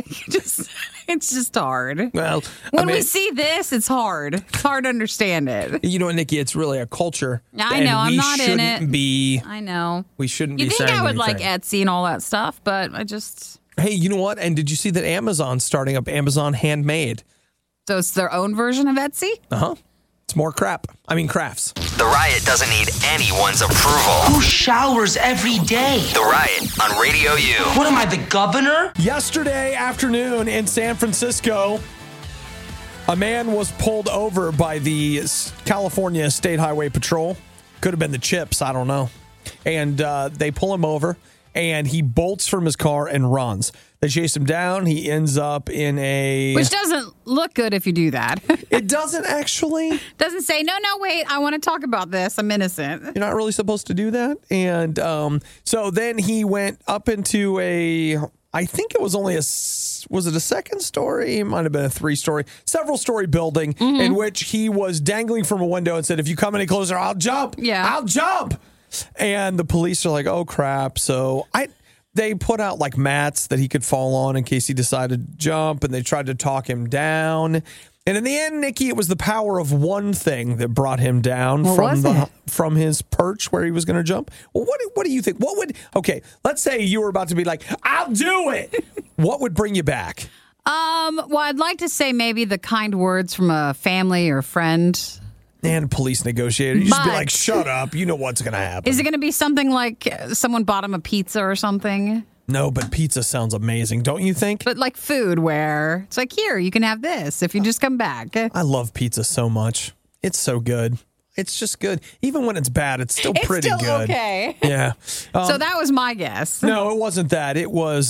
Speaker 2: It's just hard.
Speaker 1: Well,
Speaker 2: when we see this, it's hard. It's hard to understand it.
Speaker 1: You know, Nikki, it's really a culture.
Speaker 2: I know. I'm not in it.
Speaker 1: I
Speaker 2: know.
Speaker 1: We shouldn't be saying
Speaker 2: anything. You think I would
Speaker 1: anything.
Speaker 2: like Etsy and all that stuff, but I just...
Speaker 1: Hey, you know what? And did you see that Amazon's starting up Amazon Handmade?
Speaker 2: So it's their own version of Etsy?
Speaker 1: Uh-huh. It's more crafts.
Speaker 3: The Riot doesn't need anyone's approval.
Speaker 12: Who showers every day?
Speaker 3: The Riot on Radio U.
Speaker 12: What am I, the governor?
Speaker 1: Yesterday afternoon in San Francisco, A man was pulled over by the California State Highway Patrol. Could have been the Chips, I don't know. And they pull him over, and he bolts from his car and runs. They chase him down. He ends up in a...
Speaker 2: Which doesn't look good if you do that.
Speaker 1: It doesn't actually.
Speaker 2: Doesn't say, no, wait, I want to talk about this. I'm innocent.
Speaker 1: You're not really supposed to do that. And so then he went up into a... I think it was only was it a second story? It might have been a 3-story, several story building in which he was dangling from a window and said, if you come any closer, I'll jump.
Speaker 2: Yeah.
Speaker 1: I'll jump. And the police are like, oh, crap. So they put out like mats that he could fall on in case he decided to jump. And they tried to talk him down. And in the end, Nikki, it was the power of one thing that brought him down from his perch where he was going to jump. Well, what do you think? Okay, let's say you were about to be like, I'll do it. What would bring you back?
Speaker 2: Well, I'd like to say maybe the kind words from a family or friend.
Speaker 1: And a police negotiator. You just be like, shut up. You know what's going to happen.
Speaker 2: Is it going to be something like someone bought him a pizza or something?
Speaker 1: No, but pizza sounds amazing, don't you think?
Speaker 2: But like food where it's like, here, you can have this if you just come back.
Speaker 1: I love pizza so much. It's so good. It's just good. Even when it's bad, it's still pretty good.
Speaker 2: Okay.
Speaker 1: Yeah.
Speaker 2: So that was my guess.
Speaker 1: No, it wasn't that. It was,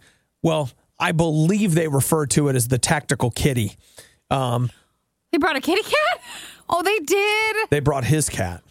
Speaker 1: I believe they refer to it as the tactical kitty.
Speaker 2: They brought a kitty cat? Oh, they did?
Speaker 1: They brought his cat.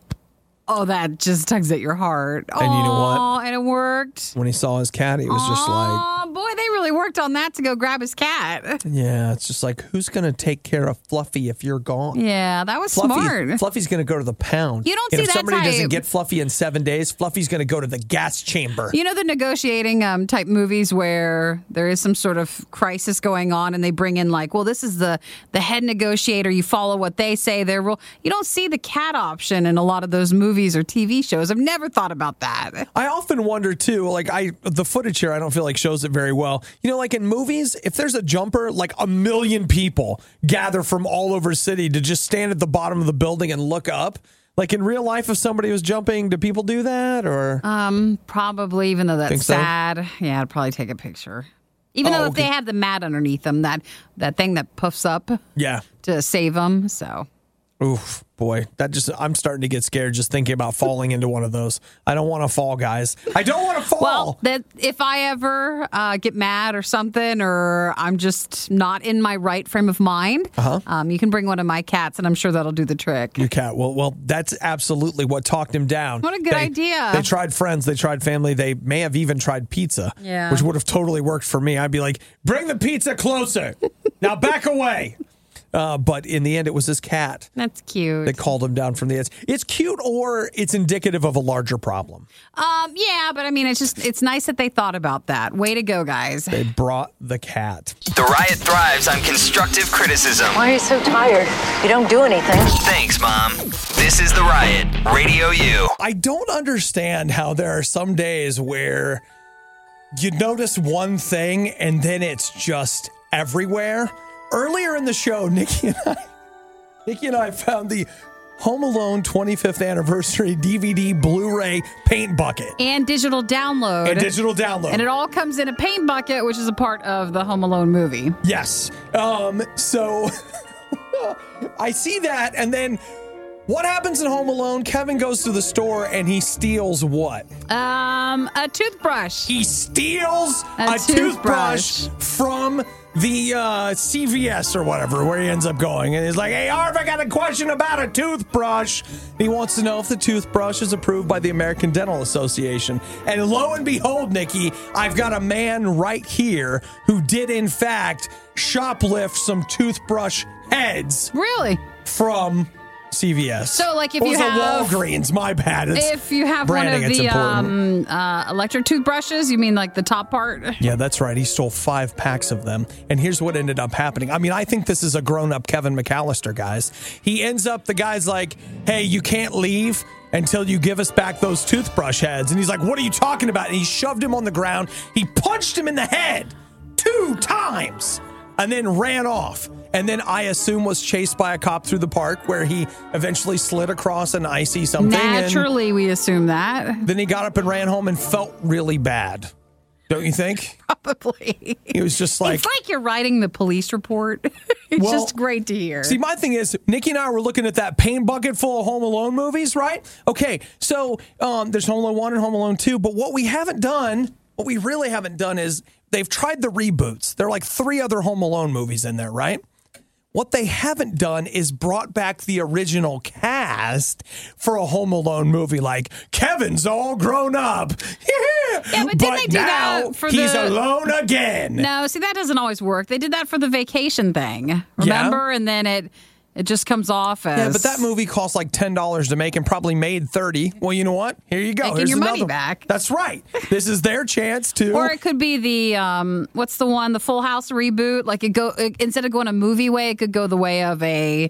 Speaker 2: Oh, that just tugs at your heart.
Speaker 1: And you know what?
Speaker 2: And it worked.
Speaker 1: When he saw his cat, he was just like...
Speaker 2: Oh, boy, they really worked on that to go grab his cat.
Speaker 1: Yeah, it's just like, who's going to take care of Fluffy if you're gone?
Speaker 2: Yeah, that was smart.
Speaker 1: Fluffy's going to go to the pound.
Speaker 2: You don't
Speaker 1: and
Speaker 2: see
Speaker 1: if
Speaker 2: that
Speaker 1: somebody
Speaker 2: type.
Speaker 1: doesn't get Fluffy in 7 days, Fluffy's going to go to the gas chamber.
Speaker 2: You know the negotiating type movies where there is some sort of crisis going on and they bring in like, well, this is the head negotiator. You follow what they say. Their rule. You don't see the cat option in a lot of those movies or TV shows. I've never thought about that.
Speaker 1: I often wonder too, like the footage here, I don't feel like shows it very well. You know, like in movies, if there's a jumper, like 1 million people gather from all over the city to just stand at the bottom of the building and look up. Like in real life, if somebody was jumping, do people do that or?
Speaker 2: Probably, even though that's sad. Yeah, I'd probably take a picture. Even though if they had the mat underneath them, that thing that puffs up.
Speaker 1: Yeah.
Speaker 2: To save them. So.
Speaker 1: Oof, boy, I'm starting to get scared just thinking about falling into one of those. I don't want to fall, guys. I don't want to fall.
Speaker 2: Well, if I ever get mad or something, or I'm just not in my right frame of mind, you can bring one of my cats, and I'm sure that'll do the trick.
Speaker 1: Your cat. Well, that's absolutely what talked him down.
Speaker 2: What a good idea.
Speaker 1: They tried friends. They tried family. They may have even tried pizza, which would have totally worked for me. I'd be like, bring the pizza closer. Now back away. But in the end, it was this cat.
Speaker 2: That's cute.
Speaker 1: That called him down from the edge. It's cute, or it's indicative of a larger problem.
Speaker 2: Yeah, but I mean, it's nice that they thought about that. Way to go, guys.
Speaker 1: They brought the cat.
Speaker 3: The Riot thrives on constructive criticism.
Speaker 13: Why are you so tired? You don't do anything.
Speaker 3: Thanks, Mom. This is The Riot, Radio U.
Speaker 1: I don't understand how there are some days where you notice one thing and then it's just everywhere. Earlier in the show, Nikki and I found the Home Alone 25th anniversary DVD Blu-ray paint bucket.
Speaker 2: And digital download. And it all comes in a paint bucket, which is a part of the Home Alone movie.
Speaker 1: Yes. So I see that, and then what happens in Home Alone? Kevin goes to the store and he steals what?
Speaker 2: A toothbrush.
Speaker 1: He steals a toothbrush from the CVS or whatever, where he ends up going. And he's like, hey, Harv, I got a question about a toothbrush. He wants to know if the toothbrush is approved by the American Dental Association. And lo and behold, Nikki, I've got a man right here who did, in fact, shoplift some toothbrush heads.
Speaker 2: Really?
Speaker 1: From CVS.
Speaker 2: So, like, if you have
Speaker 1: Walgreens, my bad.
Speaker 2: If you have one of the electric toothbrushes, you mean like the top part?
Speaker 1: Yeah, that's right. He stole 5 packs of them. And here's what ended up happening. I mean, I think this is a grown-up Kevin McAllister, guys. The guy's like, hey, you can't leave until you give us back those toothbrush heads. And he's like, what are you talking about? And he shoved him on the ground. He punched him in the head 2 times and then ran off. And then I assume was chased by a cop through the park where he eventually slid across an icy something.
Speaker 2: Naturally, we assume that.
Speaker 1: Then he got up and ran home and felt really bad. Don't you think?
Speaker 2: Probably.
Speaker 1: He was just like...
Speaker 2: It's like you're writing the police report. It's just great to hear.
Speaker 1: See, my thing is, Nikki and I were looking at that paint bucket full of Home Alone movies, right? Okay, so there's Home Alone 1 and Home Alone 2, but what we really haven't done is they've tried the reboots. There are like 3 other Home Alone movies in there, right? What they haven't done is brought back the original cast for a Home Alone movie, like Kevin's all grown up.
Speaker 2: Yeah, but didn't they do that for
Speaker 1: he's alone again.
Speaker 2: No, see, that doesn't always work. They did that for the vacation thing, remember? Yeah. And then it just comes off as...
Speaker 1: Yeah, but that movie cost like $10 to make and probably made $30. Well, you know what? Here you go.
Speaker 2: Here's your money back.
Speaker 1: That's right. This is their chance to...
Speaker 2: Or it could be the, what's the one? The Full House reboot. Like, instead of going a movie way, it could go the way of a...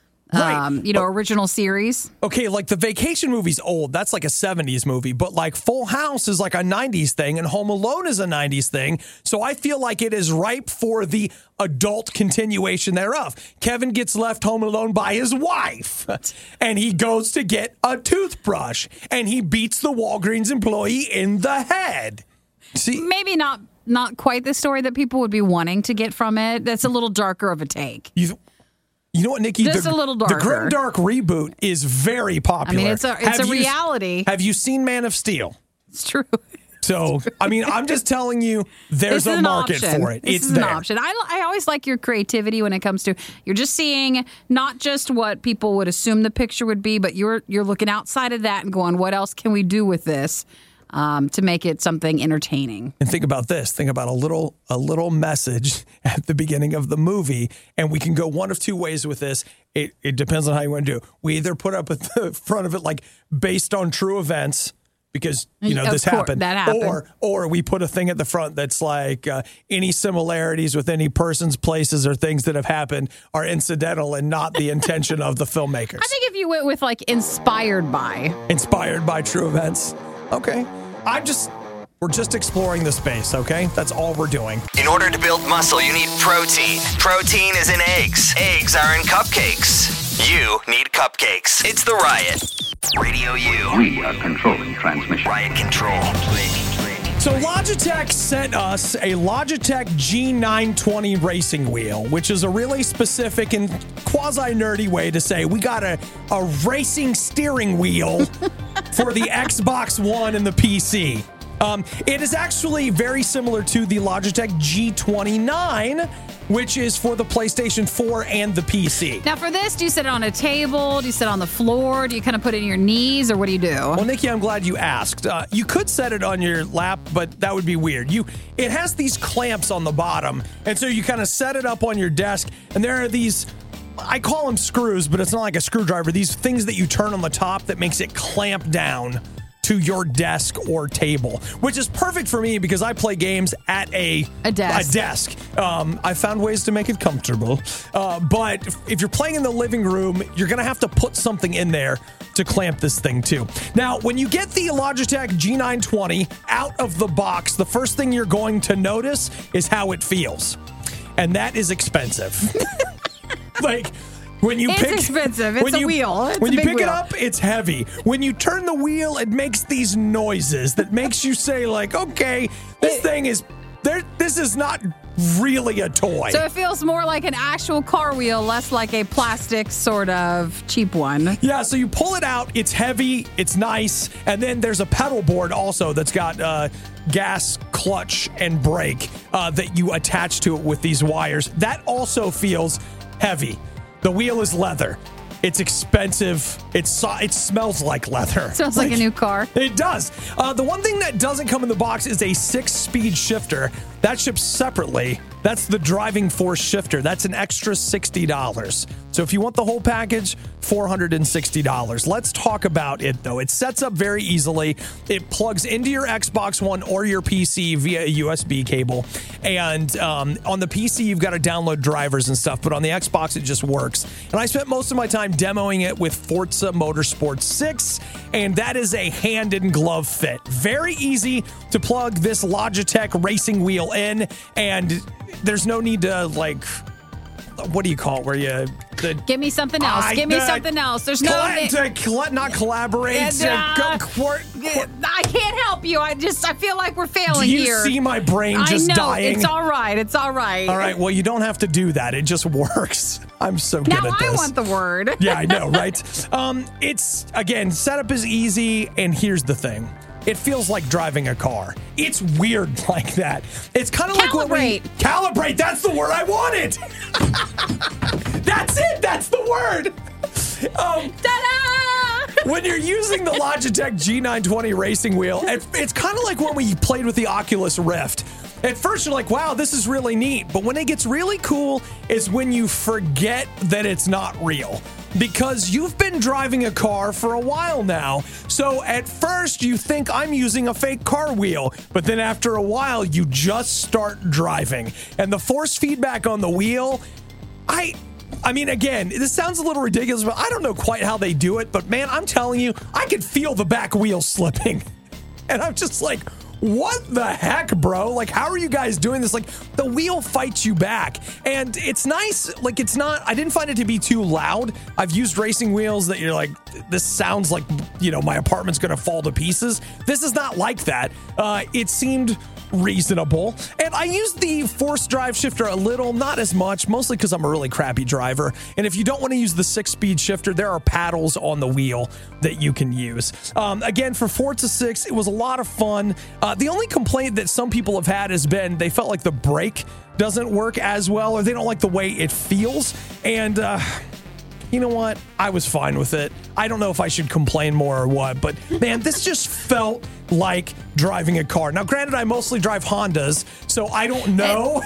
Speaker 2: original series.
Speaker 1: Okay, like the Vacation movie's old. That's like a 70s movie. But like Full House is like a 90s thing, and Home Alone is a 90s thing. So I feel like it is ripe for the adult continuation thereof. Kevin gets left home alone by his wife, and he goes to get a toothbrush, and he beats the Walgreens employee in the head. See,
Speaker 2: maybe not quite the story that people would be wanting to get from it. That's a little darker of a take.
Speaker 1: You know what, Nikki?
Speaker 2: Just a little darker.
Speaker 1: The Grimdark reboot is very popular.
Speaker 2: I mean, it's a reality.
Speaker 1: Have you seen Man of Steel?
Speaker 2: It's true.
Speaker 1: So, I mean, I'm just telling you, there's a market for it.
Speaker 2: It's an option. I always like your creativity when it comes to, you're just seeing not just what people would assume the picture would be, but you're looking outside of that and going, what else can we do with this? To make it something entertaining.
Speaker 1: And think about this. Think about a little message at the beginning of the movie, and we can go one of 2 ways with this. It depends on how you want to do it. We either put up at the front of it like based on true events, because this happened.
Speaker 2: That happened.
Speaker 1: Or we put a thing at the front that's like any similarities with any persons, places, or things that have happened are incidental and not the intention of the filmmakers.
Speaker 2: I think if you went with like inspired by
Speaker 1: true events. Okay. We're just exploring the space, okay? That's all we're doing.
Speaker 3: In order to build muscle, you need protein. Protein is in eggs. Eggs are in cupcakes. You need cupcakes. It's the Riot. Radio U.
Speaker 14: We are controlling transmission.
Speaker 3: Riot control.
Speaker 1: So Logitech sent us a Logitech G920 racing wheel, which is a really specific and quasi-nerdy way to say we got a racing steering wheel for the Xbox One and the PC. It is actually very similar to the Logitech G29, which is for the PlayStation 4 and the PC.
Speaker 2: Now for this, do you sit on a table? Do you sit on the floor? Do you kind of put it in your knees, or what do you do?
Speaker 1: Well, Nikki, I'm glad you asked. You could set it on your lap, but that would be weird. It has these clamps on the bottom, and so you kind of set it up on your desk, and there are these, I call them screws, but it's not like a screwdriver. These things that you turn on the top that makes it clamp down to your desk or table, which is perfect for me because I play games at a desk. I found ways to make it comfortable. But if you're playing in the living room, you're going to have to put something in there to clamp this thing too. Now, when you get the Logitech G920 out of the box, the first thing you're going to notice is how it feels. And that is expensive. It's
Speaker 2: expensive. It's a wheel.
Speaker 1: When you pick it up, it's heavy. When you turn the wheel, it makes these noises that makes you say, like, okay, this thing is there. This is not really a toy.
Speaker 2: So it feels more like an actual car wheel, less like a plastic sort of cheap one.
Speaker 1: Yeah, so you pull it out. It's heavy. It's nice. And then there's a pedal board also that's got gas, clutch, and brake that you attach to it with these wires. That also feels heavy. The wheel is leather. It's expensive. It smells like leather.
Speaker 2: Sounds like a new car.
Speaker 1: It does. The one thing that doesn't come in the box is a 6-speed shifter. That ships separately. That's the driving force shifter. That's an extra $60. So if you want the whole package, $460. Let's talk about it, though. It sets up very easily. It plugs into your Xbox One or your PC via a USB cable. And on the PC, you've got to download drivers and stuff. But on the Xbox, it just works. And I spent most of my time demoing it with Forza Motorsport 6. And that is a hand-in-glove fit. Very easy to plug this Logitech racing wheel in. And there's no need to, like, what do you call it, where you
Speaker 2: Give me something else. Give me something else. There's no...
Speaker 1: not collaborate.
Speaker 2: I can't help you. I feel like we're failing here.
Speaker 1: Do you see my brain just dying?
Speaker 2: It's all right. It's all right.
Speaker 1: All right. Well, you don't have to do that. It just works. I'm so good at this.
Speaker 2: Now I want the word.
Speaker 1: Yeah, I know, right? It's, again, setup is easy, and here's the thing. It feels like driving a car. It's weird like that. It's kind of like when we... Calibrate. That's the word I wanted. That's it. That's the word. Ta-da! When you're using the Logitech G920 racing wheel, it's kind of like when we played with the Oculus Rift. At first, you're like, wow, this is really neat. But when it gets really cool is when you forget that it's not real. Because you've been driving a car for a while now. So at first, you think I'm using a fake car wheel. But then after a while, you just start driving. And the force feedback on the wheel, I mean, again, this sounds a little ridiculous, but I don't know quite how they do it. But man, I'm telling you, I could feel the back wheel slipping. And I'm just like... what the heck, bro? Like, how are you guys doing this? Like, the wheel fights you back. And it's nice. Like, it's not, I didn't find it to be too loud. I've used racing wheels that you're like, this sounds like, my apartment's going to fall to pieces. This is not like that. It seemed reasonable. And I used the force drive shifter a little, not as much, mostly because I'm a really crappy driver. And if you don't want to use the 6-speed shifter, there are paddles on the wheel that you can use. Again, for Forza 6, it was a lot of fun. The only complaint that some people have had has been they felt like the brake doesn't work as well, or they don't like the way it feels. And you know what? I was fine with it. I don't know if I should complain more or what, but man, this just felt like driving a car. Now, granted, I mostly drive Hondas, so I don't know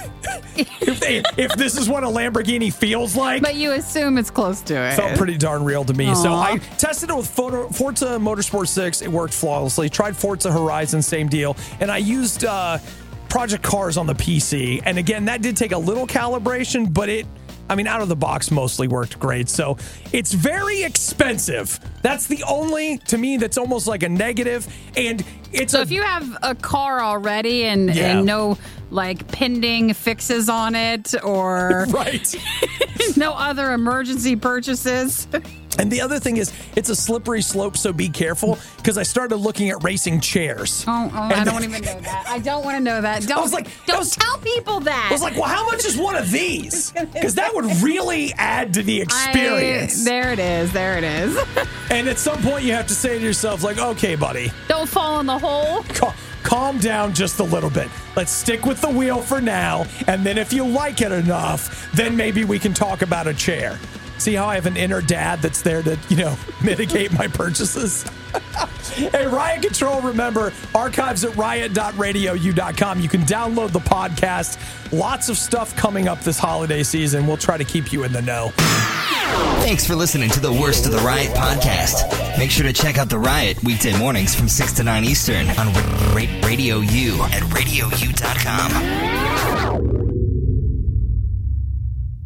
Speaker 1: if this is what a Lamborghini feels like.
Speaker 2: But you assume it's close to it.
Speaker 1: Felt pretty darn real to me. Aww. So I tested it with Forza Motorsport 6. It worked flawlessly. Tried Forza Horizon, same deal. And I used Project Cars on the PC. And again, that did take a little calibration, but out of the box mostly worked great. So it's very expensive. That's the only, to me, that's almost like a negative. And it's
Speaker 2: if you have a car already and no like pending fixes on it or
Speaker 1: right.
Speaker 2: No other emergency purchases.
Speaker 1: And the other thing is, it's a slippery slope, so be careful, because I started looking at racing chairs.
Speaker 2: I don't even know that. I don't want to know that. Don't tell people that.
Speaker 1: I was like, well, how much is one of these? Because that would really add to the experience.
Speaker 2: There it is.
Speaker 1: And at some point, you have to say to yourself, like, okay, buddy.
Speaker 2: Don't fall in the hole.
Speaker 1: Calm down just a little bit. Let's stick with the wheel for now. And then if you like it enough, then maybe we can talk about a chair. See how I have an inner dad that's there to, mitigate my purchases? Hey, Riot Control, remember, archives at riot.radiou.com. You can download the podcast. Lots of stuff coming up this holiday season. We'll try to keep you in the know.
Speaker 3: Thanks for listening to the Worst of the Riot podcast. Make sure to check out The Riot weekday mornings from 6 to 9 Eastern on Radio U at radiou.com.